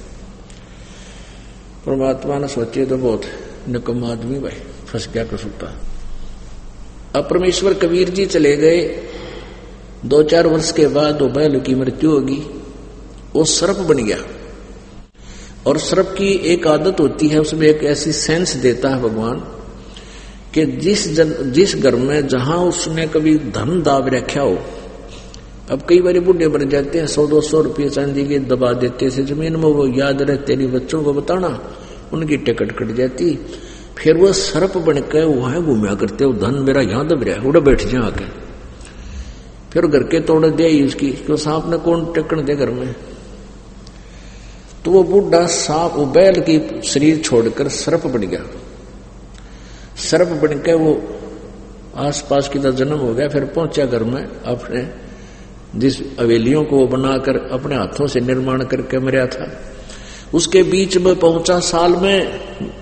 परमात्मा ने सोचे तो बहुत निकम आदमी भाई, फंस गया कसुता। अब परमेश्वर कबीर जी चले गए, दो चार वर्ष के बाद वो बैल की मृत्यु होगी, वो सर्प बन गया। और सर्प की एक आदत होती है, उसमें एक ऐसी सेंस देता है भगवान कि जिस जन, जिस घर में जहां उसने कभी धन दाब रखा हो, अब कई बार बूढ़े बन जाते हैं, सौ दो सौ रुपये चांदी के दबा देते से जमीन में, वो याद रहे तेरी बच्चों को बताना, उनकी टिकट कट जाती, फिर वो सर्प बनकर वहां घूमया करते, वो धन मेरा यहां दब रहा है, उड़ा बैठ जा आके, फिर घर के तोड़ दे उसकी, तो सांप ने कौन टेकन दे घर में। तो वो बूढ़ा सांप, वो बैल की शरीर छोड़कर सर्प बन गया। सर्प बनकर वो आसपास की तरह जन्म हो गया, फिर पहुंचा घर में, अपने जिस हवेलियों को वो बनाकर अपने हाथों से निर्माण करके मरा था, उसके बीच में पहुंचा साल में,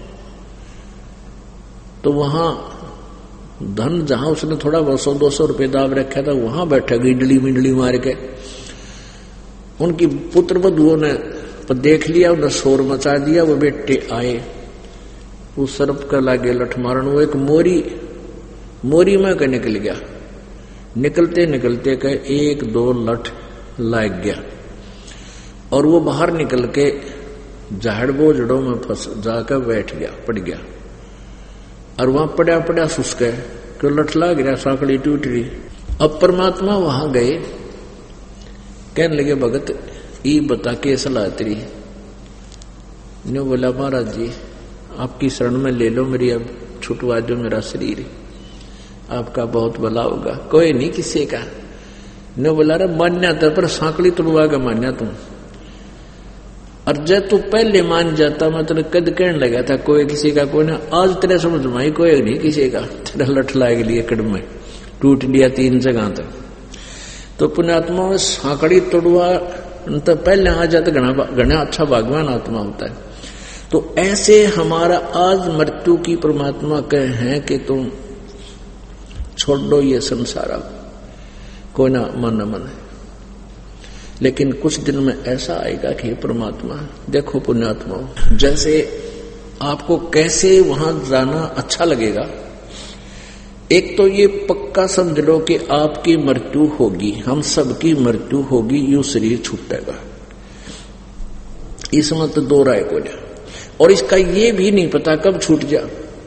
तो वहां धन जहां उसने थोड़ा बहुत सौ दो सौ रुपये दाब रखा था, वहां बैठा गिडली मिंडली मार के। उनकी पुत्र बधुओं ने देख लिया, उन्हें शोर मचा दिया, वो बेटे आए, उस सर्प का लागे लठ मारन, वो एक मोरी मोरी में के निकल गया, निकलते निकलते के एक दो लठ लाग गया, और वो बाहर निकल के झाड़ बोझड़ों में फंस जाकर बैठ गया, पड़ गया, और वहां पड़ा पड़ा सुस्क है, क्यों लठ लाग गया, साकड़ी टूट रही। अब परमात्मा वहां गए, कहने लगे भगत ई बता के सलाह तेरी। ने बोला महाराज जी आपकी शरण में ले लो मेरी, अब छुटवा दो मेरा शरीर, आपका बहुत भला होगा। कोई नहीं किसी का। ने बोला रे मान्या था पर सांकड़ी तुड़वा के मान्या तुम, और जब तू पहले मान जाता मैं तेरे कद कहने लगा था कोई किसी का कोई ना, आज तेरे समझ में कोई नहीं किसी का, तेरा लठ लाग लिया कड़म में, टूट लिया तीन जगह तक। तो पुण्यात्मा में सांकड़ी तुड़वा तो पहले आ जाता घना घना अच्छा भगवान आत्मा होता है। तो ऐसे हमारा आज मृत्यु की परमात्मा कहे हैं कि तुम छोड़ दो ये संसार, कोई ना मन मन। लेकिन कुछ दिन में ऐसा आएगा कि परमात्मा देखो पुण्यात्मा, जैसे आपको कैसे वहां जाना अच्छा लगेगा। एक तो ये पक्का समझ लो कि आपकी मृत्यु होगी, हम सबकी मृत्यु होगी, यू शरीर छूटेगा, इसमें तो दो राय को जा। और इसका ये भी नहीं पता कब छूट जा,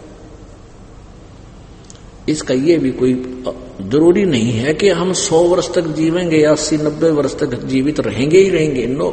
इसका ये भी कोई जरूरी नहीं है कि हम सौ वर्ष तक जीवेंगे या अस्सी नब्बे वर्ष तक जीवित रहेंगे ही रहेंगे। नो,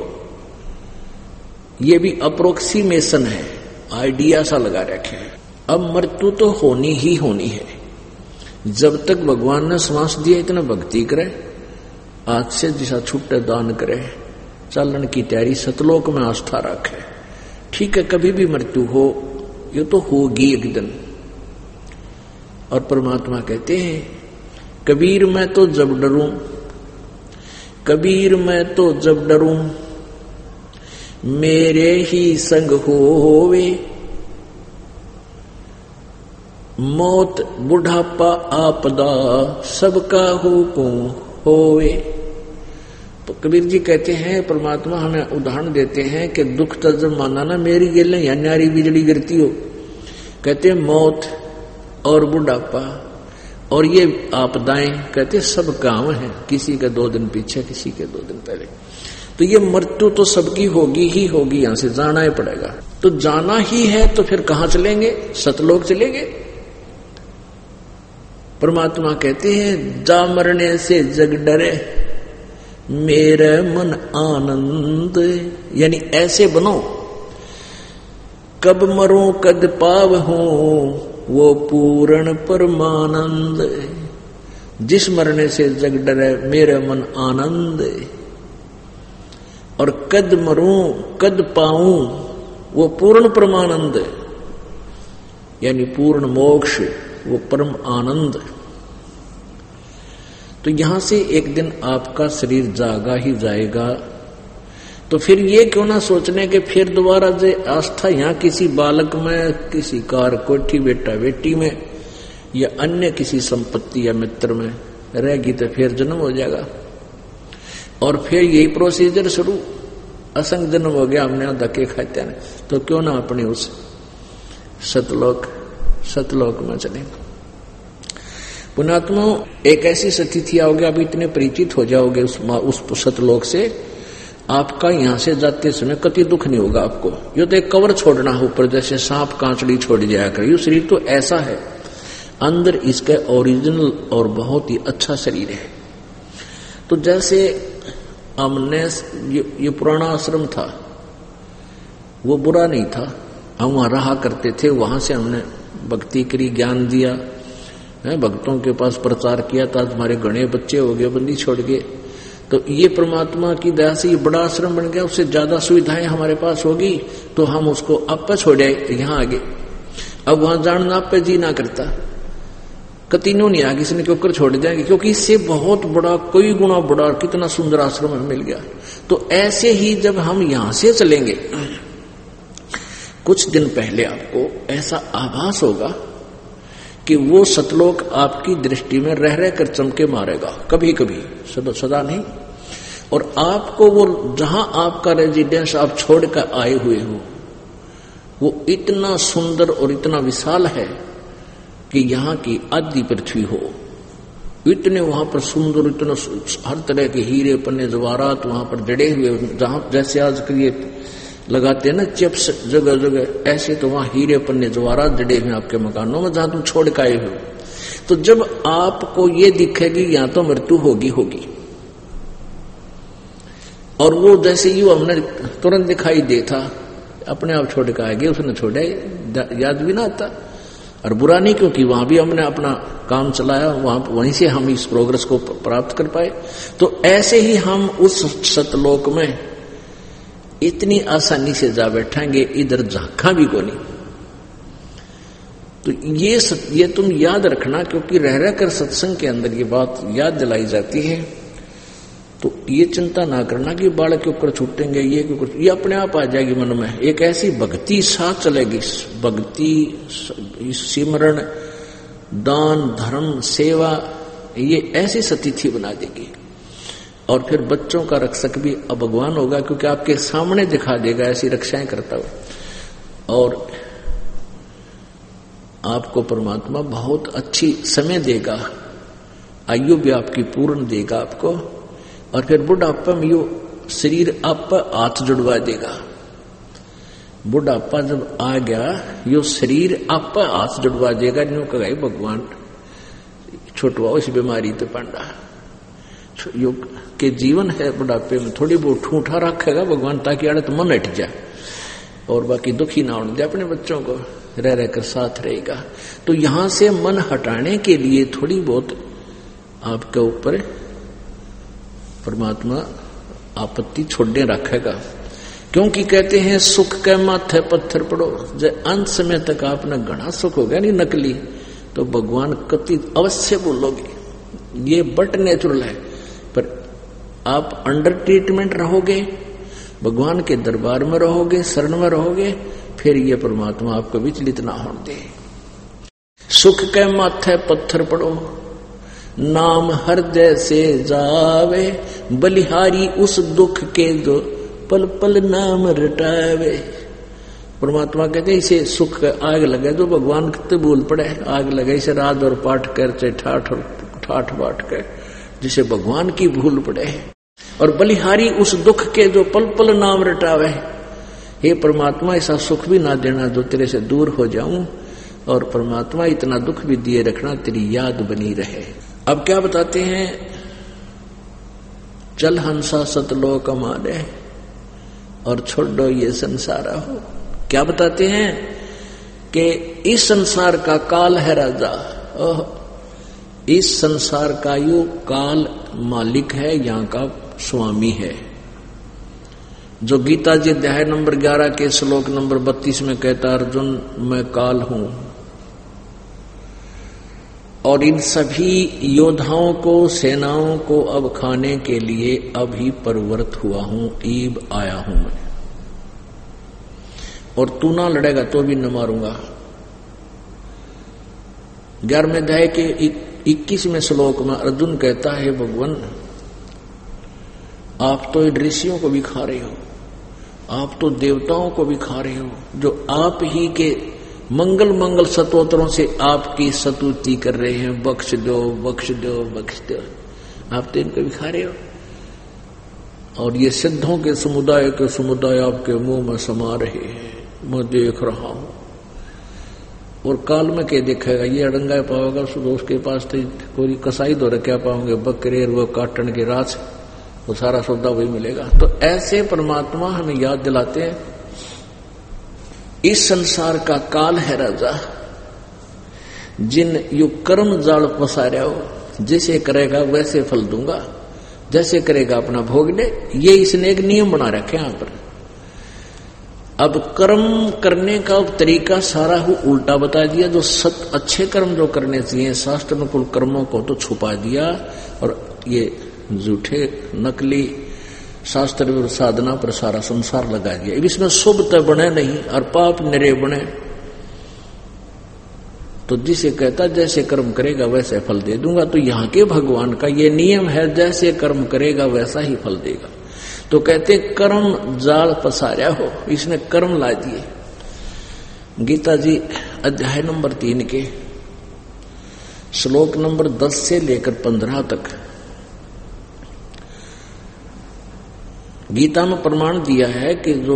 ये भी अप्रोक्सीमेशन है, आइडिया सा लगा रखे हैं। अब मृत्यु तो होनी ही होनी है। जब तक भगवान ने श्वास दिया इतना भक्ति करे, आज से जिसा छुट्टे दान करे, चालन की तैयारी, सतलोक में आस्था रखे। ठीक है, कभी भी मृत्यु हो, ये तो होगी एक दिन। और परमात्मा कहते हैं कबीर मैं तो जब डरूं, कबीर मैं तो जब डरूं, मेरे ही संग होवे, मौत बुढ़ापा आपदा सबका हुकुम होवे। तो कबीर जी कहते हैं, परमात्मा हमें उदाहरण देते हैं कि दुख तो जब माना ना मेरी गेले या न्यारी बिजली गिरती हो, कहते हैं मौत और बुढ़ापा और ये आपदाएं, कहते सब काम है, किसी के दो दिन पीछे किसी के दो दिन पहले। तो ये मृत्यु तो सबकी होगी ही होगी, यहां से जाना ही पड़ेगा। तो जाना ही है तो फिर कहां चलेंगे? सतलोक चलेंगे। परमात्मा कहते हैं जा मरने से जग डरे, मेरे मन आनंद, यानी ऐसे बनो कब मरो कद पाव हो वो पूर्ण परमानंद। जिस मरने से जग डरे मेरे मन आनंद, और कद मरूं कद पाऊं वो पूर्ण परमानंद, यानी पूर्ण मोक्ष, वो परम आनंद। तो यहां से एक दिन आपका शरीर जागा ही जाएगा, तो फिर ये क्यों ना सोचने के फिर दोबारा जो आस्था यहाँ किसी बालक में, किसी कार कोठी बेटा बेटी में, या अन्य किसी संपत्ति या मित्र में रहेगी तो फिर जन्म हो जाएगा। और फिर यही प्रोसीजर शुरू, असंग जन्म हो गया, हमने धक्के खाते हैं, तो क्यों ना अपने उस सतलोक सतलोक में चले। पुण्यात्मा, एक ऐसी स्थिति आओगे, आप इतने परिचित हो जाओगे उस उस सतलोक से, आपका यहां से जाते समय कति दुख नहीं होगा आपको। ये तो एक कवर छोड़ना है ऊपर, जैसे सांप कांचड़ी छोड़ जाया करे। ये शरीर तो ऐसा है, अंदर इसका ओरिजिनल और बहुत ही अच्छा शरीर है। तो जैसे हमने ये, ये पुराना आश्रम था, वो बुरा नहीं था, हम वहां रहा करते थे, वहां से हमने भक्ति करी, ज्ञान दिया, भक्तों के पास प्रचार किया था, हमारे गणे बच्चे हो गए, बंदी छोड़ गए। तो ये परमात्मा की दया से ये बड़ा आश्रम बन गया, उससे ज्यादा सुविधाएं हमारे पास होगी, तो हम उसको आप पे छोड़े यहाँ आगे। अब वहां जानना आप पे जी ना करता, कतीनों नहीं आगे, इसने क्यों कर छोड़ जाएंगे, क्योंकि इससे बहुत बड़ा, कई गुना बड़ा, कितना सुंदर आश्रम हमें मिल गया। तो ऐसे ही जब हम यहां से चलेंगे, कुछ दिन पहले आपको ऐसा आभास होगा कि वो सतलोक आपकी दृष्टि में रह रह कर चमके मारेगा, कभी कभी, सदा सदा नहीं। और आपको वो जहां आपका रेजिडेंस आप छोड़कर आए हुए हो, वो इतना सुंदर और इतना विशाल है कि यहाँ की आधी पृथ्वी हो, इतने वहां पर सुंदर, इतना हर तरह के हीरे पन्ने जवाहरात वहां पर जड़े हुए, जहां जैसे आज के ये लगाते हैं ना चिप्स जगह जगह, ऐसे तो वहां हीरे पन्ने जवाहरात जड़े हुए आपके मकानों में जहां तुम छोड़ के आए हो। तो जब आपको ये दिखेगी यहाँ तो मृत्यु होगी होगी, और वो जैसे यू हमने तुरंत दिखाई दे था, अपने आप छोड़ के आएगी, उसने छोड़ा, याद भी ना आता। और बुरा नहीं, क्योंकि वहां भी हमने अपना काम चलाया, वहां वहीं से हम इस प्रोग्रेस को प्राप्त कर पाए। तो ऐसे ही हम उस सतलोक में इतनी आसानी से जा बैठेंगे, इधर झांका भी को नहीं। तो ये सत, ये तुम याद रखना, क्योंकि रह रह कर सत्संग के अंदर ये बात याद दिलाई जाती है। तो ये चिंता ना करना कि बालक के ऊपर छूटेंगे, ये क्यों, ये अपने आप आ जाएगी मन में। एक ऐसी भक्ति साथ चलेगी, भक्ति, सिमरण, दान, धर्म, सेवा, ये ऐसी स्थिति बना देगी। और फिर बच्चों का रक्षक भी अब भगवान होगा, क्योंकि आपके सामने दिखा देगा ऐसी रक्षाएं करता हुआ। और आपको परमात्मा बहुत अच्छी समय देगा, आयु भी आपकी पूर्ण देगा आपको। और फिर बुढ़ापा में यो शरीर आप पर हाथ जुड़वा देगा। बुढ़ापा जब आ गया, यो शरीर आप पर हाथ जुड़वा देगा। न्यू कहा भगवान छुटवाओ इस बीमारी तो पांडा, योग के जीवन है बुढ़ापे में, थोड़ी बहुत ठूठा रखेगा भगवान, ताकि आड़े तो मन हट जाए और बाकी दुखी ना होने दे, अपने बच्चों को रह रहकर साथ रहेगा। तो यहां से मन हटाने के लिए थोड़ी बहुत आपके ऊपर परमात्मा आपत्ति छोड़ने रखेगा, क्योंकि कहते हैं सुख के माथे पत्थर पड़ो। जब अंत समय तक आपने घना सुख हो गया नहीं नकली, तो भगवान कति अवश्य बोलोगे, ये बट नेचुरल है। पर आप अंडर ट्रीटमेंट रहोगे, भगवान के दरबार में रहोगे, शरण में रहोगे, फिर ये परमात्मा आपको विचलित ना होने दे। सुख के माथे पत्थर पड़ो, नाम हृदय से जावे, बलिहारी उस दुख के जो पल पल नाम रटावे। परमात्मा कहते इसे सुख आग लगे, जो भगवान कितने बोल पड़े, आग लगे इसे रात और पाठ कर, चाहे ठाठ और ठाठ बाट कर, जिसे भगवान की भूल पड़े। और बलिहारी उस दुख के जो पल पल नाम रटावे। हे परमात्मा ऐसा सुख भी ना देना जो तेरे से दूर हो जाऊं, और परमात्मा इतना दुख भी दिए रखना तेरी याद बनी रहे। अब क्या बताते हैं, चल हंसा सतलोक मारे और छोड़ दो ये संसार हो। क्या बताते हैं कि इस संसार का काल है राजा, ओह इस संसार का यो काल मालिक है, यहाँ का स्वामी है। जो गीता जी अध्याय नंबर ग्यारह के श्लोक नंबर बत्तीस में कहता, अर्जुन मैं काल हूं और इन सभी योद्धाओं को, सेनाओं को अब खाने के लिए अभी प्रवृत्त हुआ हूं, ईब आया हूं मैं। और तू ना लड़ेगा तो भी न मारूंगा। ग्यारहवें अध्याय के इक्कीसवें श्लोक में अर्जुन कहता है, भगवान आप तो ऋषियों को भी खा रहे हो, आप तो देवताओं को भी खा रहे हो, जो आप ही के मंगल मंगल स्तोत्रों से आपकी स्तुति कर रहे हैं, बख्श दो बख्श दो बख्श दो, आप तो इनको भी खा रहे हो। और ये सिद्धों के समुदाय के समुदाय आपके मुंह में समा रहे हैं, मैं देख रहा हूं। और काल में क्या देखेगा, ये अड़ंगा पाओगा, उसके पास तो कोई कसाई दौरे क्या पाओगे, बकरे वो काटन के रास, वो सारा सौदा वही मिलेगा। तो ऐसे परमात्मा हमें याद दिलाते हैं, इस संसार का काल है राजा, जिन यु कर्म जाल पसारा हो, जैसे करेगा वैसे फल दूंगा, जैसे करेगा अपना भोग ले। ये इसने एक नियम बना रखे यहां पर। अब कर्म करने का तरीका सारा ही उल्टा बता दिया। जो सत अच्छे कर्म जो करने चाहिए, शास्त्र अनुकूल कर्मों को तो छुपा दिया, और ये झूठे नकली शास्त्र और साधना पर सारा संसार लगा दिया। इसमें शुभ तो बने नहीं और पाप निरे बने। तो जिसे कहता जैसे कर्म करेगा वैसे फल दे दूंगा, तो यहाँ के भगवान का ये नियम है, जैसे कर्म करेगा वैसा ही फल देगा। तो कहते कर्म जाल पसारा हो, इसने कर्म ला दिए। गीता जी अध्याय नंबर तीन के श्लोक नंबर दस से लेकर पंद्रह तक गीता में प्रमाण दिया है कि जो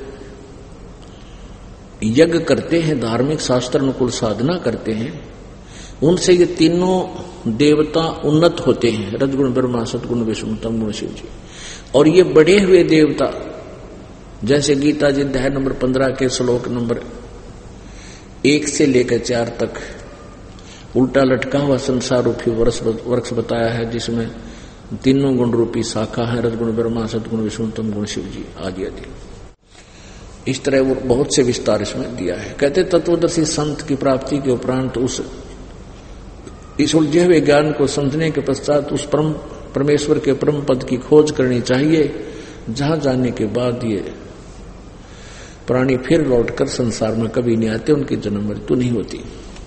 यज्ञ करते हैं, धार्मिक शास्त्र अनुकूल साधना करते हैं, उनसे ये तीनों देवता उन्नत होते हैं, रजगुण ब्रह्मा सतगुण विष्णु तम गुण शिव जी। और ये बढ़े हुए देवता, जैसे गीता जी अध्याय नंबर पंद्रह के श्लोक नंबर एक से लेकर चार तक उल्टा लटका हुआ संसार रूपी वृक्ष बताया है, जिसमें तीनों गुण रूपी शाखा है, रजगुण ब्रह्मा सतगुण विष्णु तम गुण शिव जी आदि आदि। इस तरह वो बहुत से विस्तार इसमें दिया है। कहते तत्वदर्शी संत की प्राप्ति के उपरांत उस इस उलझे हुए ज्ञान को समझने के पश्चात उस परम परमेश्वर के परम पद की खोज करनी चाहिए, जहां जाने के बाद ये प्राणी फिर लौटकर संसार में कभी नहीं आते, उनकी जन्म मृत्यु नहीं होती।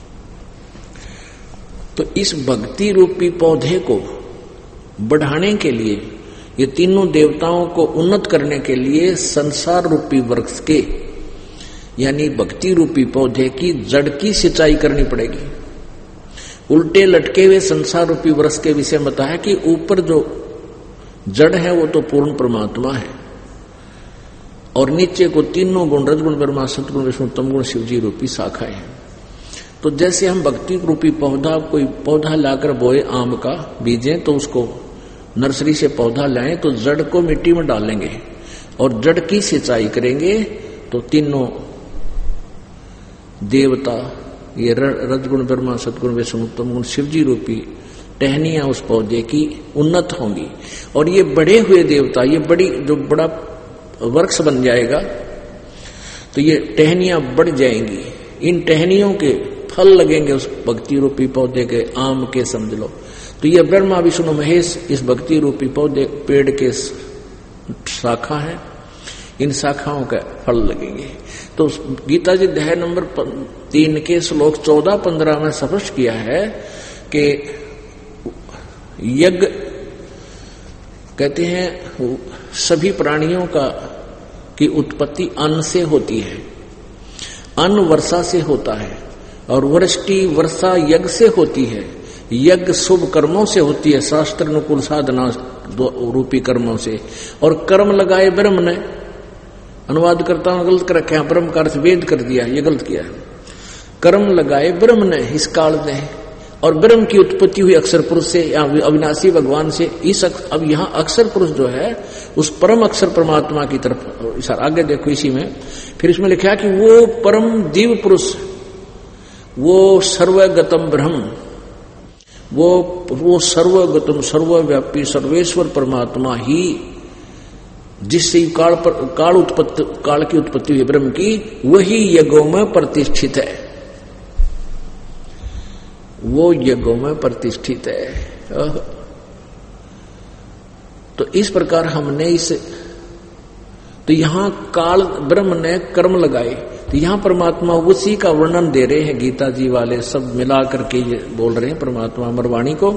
तो इस भक्ति रूपी पौधे को बढ़ाने के लिए, ये तीनों देवताओं को उन्नत करने के लिए संसार रूपी वृक्ष के यानी भक्ति रूपी पौधे की जड़ की सिंचाई करनी पड़ेगी। उल्टे लटके हुए संसार रूपी वृक्ष के विषय में बताया कि ऊपर जो जड़ है वो तो पूर्ण परमात्मा है, और नीचे को तीनों गुण रजगुण ब्रह्मा सतगुण विष्णु तम गुण शिव जी रूपी शाखा है। तो जैसे हम भक्ति रूपी पौधा, कोई पौधा लाकर बोए आम का बीजें, तो उसको नर्सरी से पौधा लाएं तो जड़ को मिट्टी में डालेंगे और जड़ की सिंचाई करेंगे, तो तीनों देवता, ये रजगुण ब्रह्मा सतगुण विष्णु तम गुण शिव जी रूपी टहनियां उस पौधे की उन्नत होंगी। और ये बढ़े हुए देवता, ये बड़ी जो बड़ा वृक्ष बन जाएगा, तो ये टहनियां बढ़ जाएंगी। इन टहनियों के फल लगेंगे उस भक्ति रूपी पौधे के, आम के समझ लो। तो ये ब्रह्मा विष्णु महेश इस भक्ति रूपी पौधे पेड़ के शाखा है, इन शाखाओं का फल लगेंगे। तो गीता जी अध्याय नंबर तीन के श्लोक चौदह पंद्रह में स्पष्ट किया है कि यज्ञ कहते हैं सभी प्राणियों का की उत्पत्ति अन्न से होती है, अन्न वर्षा से होता है, और वृष्टि वर्षा यज्ञ से होती है। यज्ञ शुभ कर्मों से होती है, शास्त्र अनुकूल साधना रूपी कर्मों से। और कर्म लगाए ब्रह्म ने, अनुवाद करता हूं गलत कर रखे हैं, ब्रह्म का अर्थ वेद कर दिया, ये गलत किया है। कर्म लगाए ब्रह्म ने इस काल में, और ब्रह्म की उत्पत्ति हुई अक्षर पुरुष से या अविनाशी भगवान से। इस अब यहाँ अक्षर पुरुष जो है उस परम अक्षर परमात्मा की तरफ इशारा। आगे देखो इसी में फिर इसमें लिखा कि वो परम दिव्य पुरुष, वो सर्वगतम ब्रह्म, वो वो सर्वगतम सर्वव्यापी सर्वेश्वर परमात्मा ही, जिससे काल पर काल उत्पत्ति काल की उत्पत्ति हुई ब्रह्म की, वही यज्ञों में प्रतिष्ठित है। वो यज्ञों में प्रतिष्ठित है। तो इस प्रकार हमने इस तो यहां काल ब्रह्म ने कर्म लगाए, तो यहां परमात्मा उसी का वर्णन दे रहे हैं। गीता जी वाले सब मिला करके ये बोल रहे हैं परमात्मा अमरवाणी को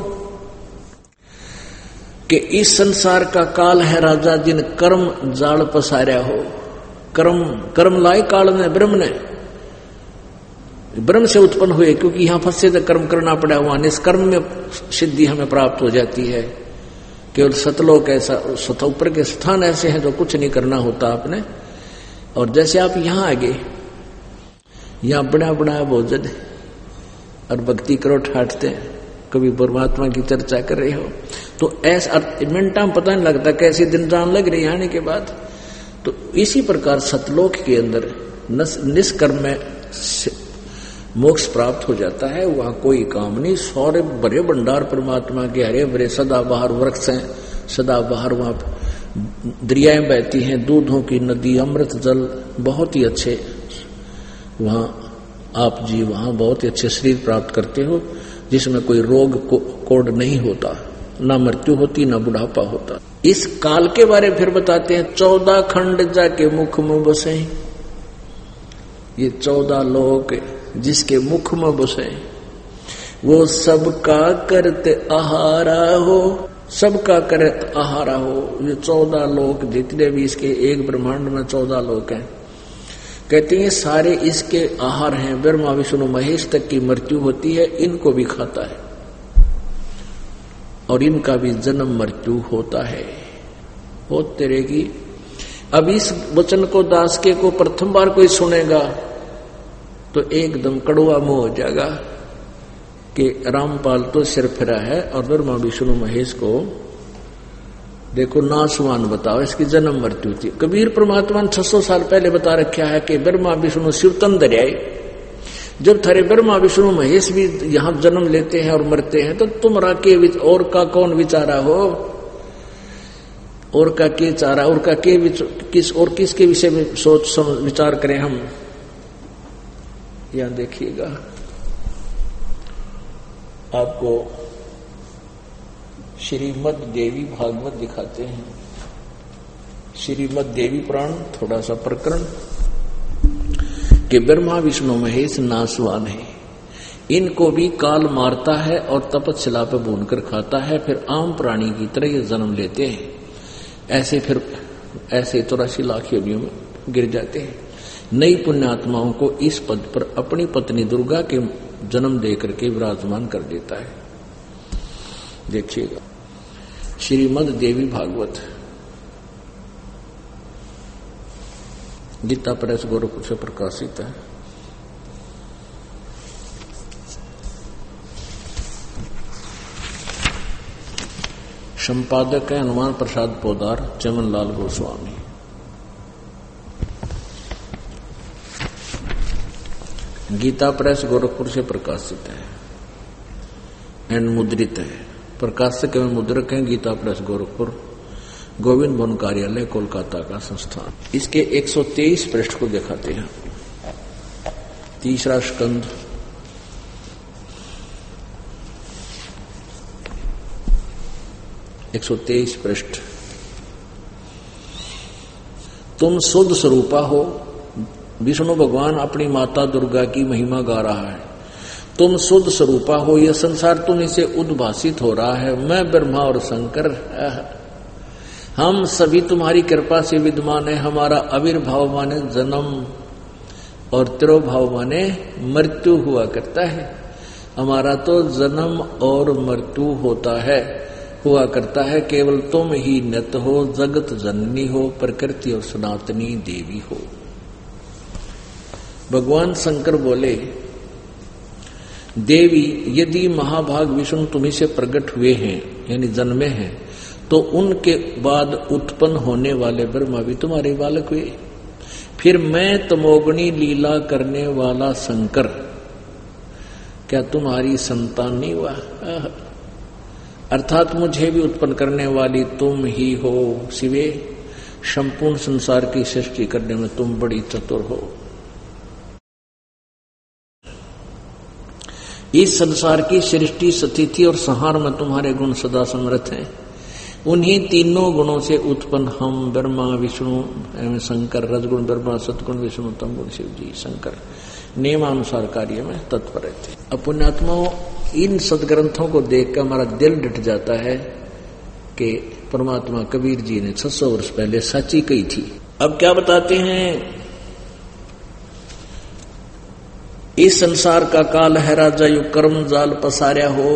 कि इस संसार का काल है राजा जिन कर्म जाल पसारा हो। कर्म कर्म लाए काल ने, ब्रह्म ने, ब्रह्म से उत्पन्न हुए, क्योंकि यहां फंसे तो कर्म करना पड़ा, वहां निष्कर्म में सिद्धि हमें प्राप्त हो जाती है। केवल सतलोक ऐसा सत ऊपर के स्थान ऐसे हैं जो कुछ नहीं करना होता आपने। और जैसे आप यहां आ गए, यहां बड़ा बड़ा भोजन और भक्ति करो ठाटते हैं, कभी परमात्मा की चर्चा कर रहे हो, तो ऐसा मिनटा में पता नहीं लगता कैसे दिन जान लग रही आने के बाद। तो इसी प्रकार सतलोक के अंदर निष्कर्म में मोक्ष प्राप्त हो जाता है। वहां कोई काम नहीं, सारे बड़े भंडार परमात्मा के, हरे भरे सदाबहार वृक्ष हैं, सदाबहार वहां दरियाएं बहती हैं, दूधों की नदी, अमृत जल, बहुत ही अच्छे वहां आप जी वहां बहुत ही अच्छे शरीर प्राप्त करते हो, जिसमें कोई रोग को, कोड नहीं होता, ना मृत्यु होती, ना बुढ़ापा होता। इस काल के बारे में फिर बताते हैं, चौदह खंड जाके मुख में बसे। ये चौदह लोग जिसके मुख में बसे, वो सबका करते आहारा हो, सबका करते आहारा हो। ये चौदह लोग जितने भी इसके एक ब्रह्मांड में चौदह लोग हैं, कहते हैं सारे इसके आहार हैं। ब्रह्मा विष्णु महेश तक की मृत्यु होती है, इनको भी खाता है और इनका भी जन्म मृत्यु होता है, होते रहेगी। अब इस वचन को दास के को प्रथम बार कोई सुनेगा तो एकदम कड़वा मुंह हो जाएगा कि रामपाल तो सिर फिरा है और ब्रह्मा विष्णु महेश को देखो नासवान बताओ, इसकी जन्म मृत्यु थी। कबीर परमात्मा ने छह सौ साल पहले बता रखा है कि ब्रह्मा विष्णु शिवतन दरियाए, जब थारे ब्रह्मा विष्णु महेश भी यहां जन्म लेते हैं और मरते हैं, तो तुमरा के और का कौन विचारा हो, और का के चारा, और का के किस और किसके विषय में सोच विचार करें हम। यहां देखिएगा, आपको श्रीमद देवी भागवत दिखाते हैं। श्रीमद देवी पुराण थोड़ा सा प्रकरण कि ब्रह्मा विष्णु महेश नासवान है, इनको भी काल मारता है और तपस्या पे भूनकर खाता है, फिर आम प्राणी की तरह ये जन्म लेते हैं। ऐसे फिर ऐसे चौरासी लाख योनियों में गिर जाते हैं। नई पुण्यात्माओं को इस पद पर अपनी पत्नी दुर्गा के जन्म देकर के विराजमान कर देता है। देखिएगा श्रीमद देवी भागवत, गीता प्रेस गोरखपुर से प्रकाशित है। संपादक है हनुमान प्रसाद पोदार, चमनलाल गोस्वामी। गीता प्रेस गोरखपुर से प्रकाशित है एंड मुद्रित है। प्रकाशक एवं मुद्रक है गीता प्रेस गोरखपुर, गोविंद भवन कार्यालय कोलकाता का संस्थान। इसके एक सौ तेईस पृष्ठ को दिखाते हैं। तीसरा स्कंद, एक सौ तेईस पृष्ठ। तुम शुद्ध स्वरूपा हो। विष्णु भगवान अपनी माता दुर्गा की महिमा गा रहा है। तुम शुद्ध स्वरूपा हो, यह संसार तुम इसे उद्भासित हो रहा है। मैं ब्रह्मा और शंकर, हम सभी तुम्हारी कृपा से विद्यमान है। हमारा आविर्भाव माने जन्म और तिरोभाव माने मृत्यु हुआ करता है। हमारा तो जन्म और मृत्यु होता है, हुआ करता है। केवल तुम ही नित हो, जगत जननी हो, प्रकृति और सनातनी देवी हो। भगवान शंकर बोले, देवी यदि महाभाग विष्णु तुम्ही से प्रकट हुए हैं यानी जन्मे हैं, तो उनके बाद उत्पन्न होने वाले ब्रह्मा भी तुम्हारे बालक हुए। फिर मैं तमोगुणी लीला करने वाला शंकर क्या तुम्हारी संतान नहीं हुआ? अर्थात मुझे भी उत्पन्न करने वाली तुम ही हो शिवे। संपूर्ण संसार की सृष्टि करने में तुम बड़ी चतुर हो। इस संसार की सृष्टि स्थिति और संहार में तुम्हारे गुण सदा समर्थ हैं। उन्हीं तीनों गुणों से उत्पन्न हम ब्रह्मा विष्णु एवं शंकर, रजगुण ब्रह्मा, सतगुण विष्णु, तमगुण शिव जी शंकर नियमानुसार कार्य में तत्पर थे। अब पुण्यात्माओं, इन सदग्रंथों को देखकर हमारा दिल डट जाता है कि परमात्मा कबीर जी ने छह सौ वर्ष पहले सच्ची कही थी। अब क्या बताते हैं, इस संसार का काल है राजा यु कर्म जाल पसार्या हो,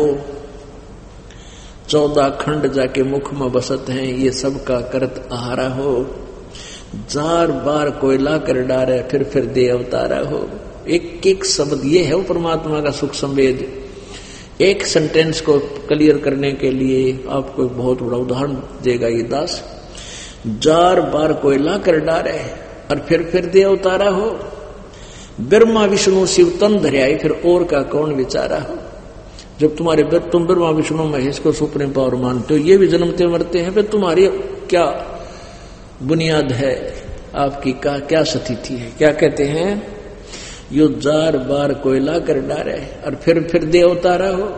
चौदह खंड जाके मुख में बसत हैं, ये सब का करत आहारा हो, जार बार कोयला कर डारे फिर फिर दे अवतारा हो। एक एक शब्द ये है वो परमात्मा का सुख संवेद। एक सेंटेंस को क्लियर करने के लिए आपको एक बहुत बड़ा उदाहरण देगा ये दास। जार बार कोयला कर डारे और फिर फिर दे अवतारा हो, ब्रह्मा विष्णु शिव तन धर्याई फिर और का कौन विचारा हो। जब तुम्हारे तुम ब्रह्मा विष्णु महेश को सुप्रीम पावर मानते हो, ये भी जन्मते मरते हैं, फिर तुम्हारी क्या बुनियाद है, आपकी का क्या स्थिति है। क्या कहते हैं, यो जार बार कोयला कर डारे और फिर फिर दे अवतारा हो।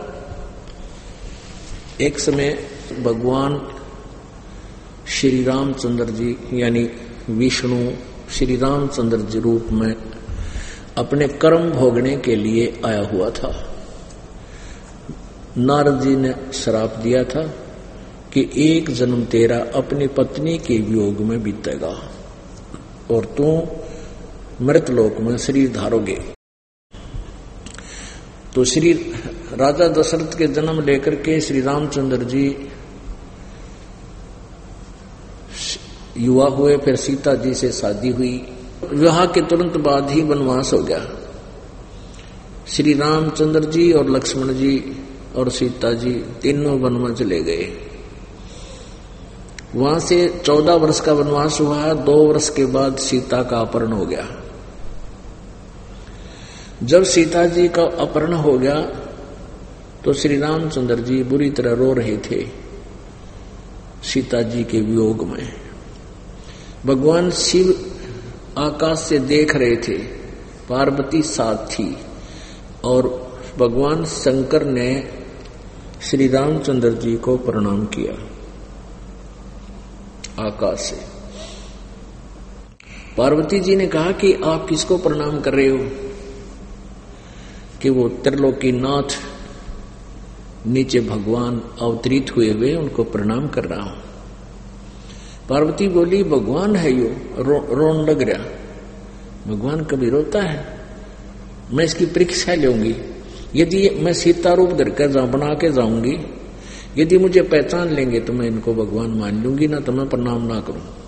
एक समय भगवान श्री रामचंद्र जी यानी विष्णु श्री रामचंद्र जी रूप में अपने कर्म भोगने के लिए आया हुआ था। नारद जी ने श्राप दिया था कि एक जन्म तेरा अपनी पत्नी के वियोग में बीतेगा और तू मृतलोक में शरीर धारोगे। तो श्री राजा दशरथ के जन्म लेकर के श्री रामचंद्र जी युवा हुए, फिर सीता जी से शादी हुई। विवाह के तुरंत बाद ही वनवास हो गया। श्री रामचंद्र जी और लक्ष्मण जी और सीता जी तीनों वन में चले गए। वहां से चौदह वर्ष का वनवास हुआ। दो वर्ष के बाद सीता का अपहरण हो गया। जब सीता जी का अपहरण हो गया तो श्री रामचंद्र जी बुरी तरह रो रहे थे सीता जी के वियोग में। भगवान शिव आकाश से देख रहे थे, पार्वती साथ थी और भगवान शंकर ने श्री रामचंद्र जी को प्रणाम किया आकाश से। पार्वती जी ने कहा कि आप किसको प्रणाम कर रहे हो? कि वो त्रिलोकीनाथ नीचे भगवान अवतरित हुए हुए उनको प्रणाम कर रहा हूं। पार्वती बोली, भगवान है यो, रो, रोन लग रहा। भगवान कभी रोता है? मैं इसकी परीक्षा लूंगी। यदि मैं सीता रूप धरकर जाऊं, बना के जाऊंगी, यदि मुझे पहचान लेंगे तो मैं इनको भगवान मान लूंगी, ना तो मैं प्रणाम ना करूं।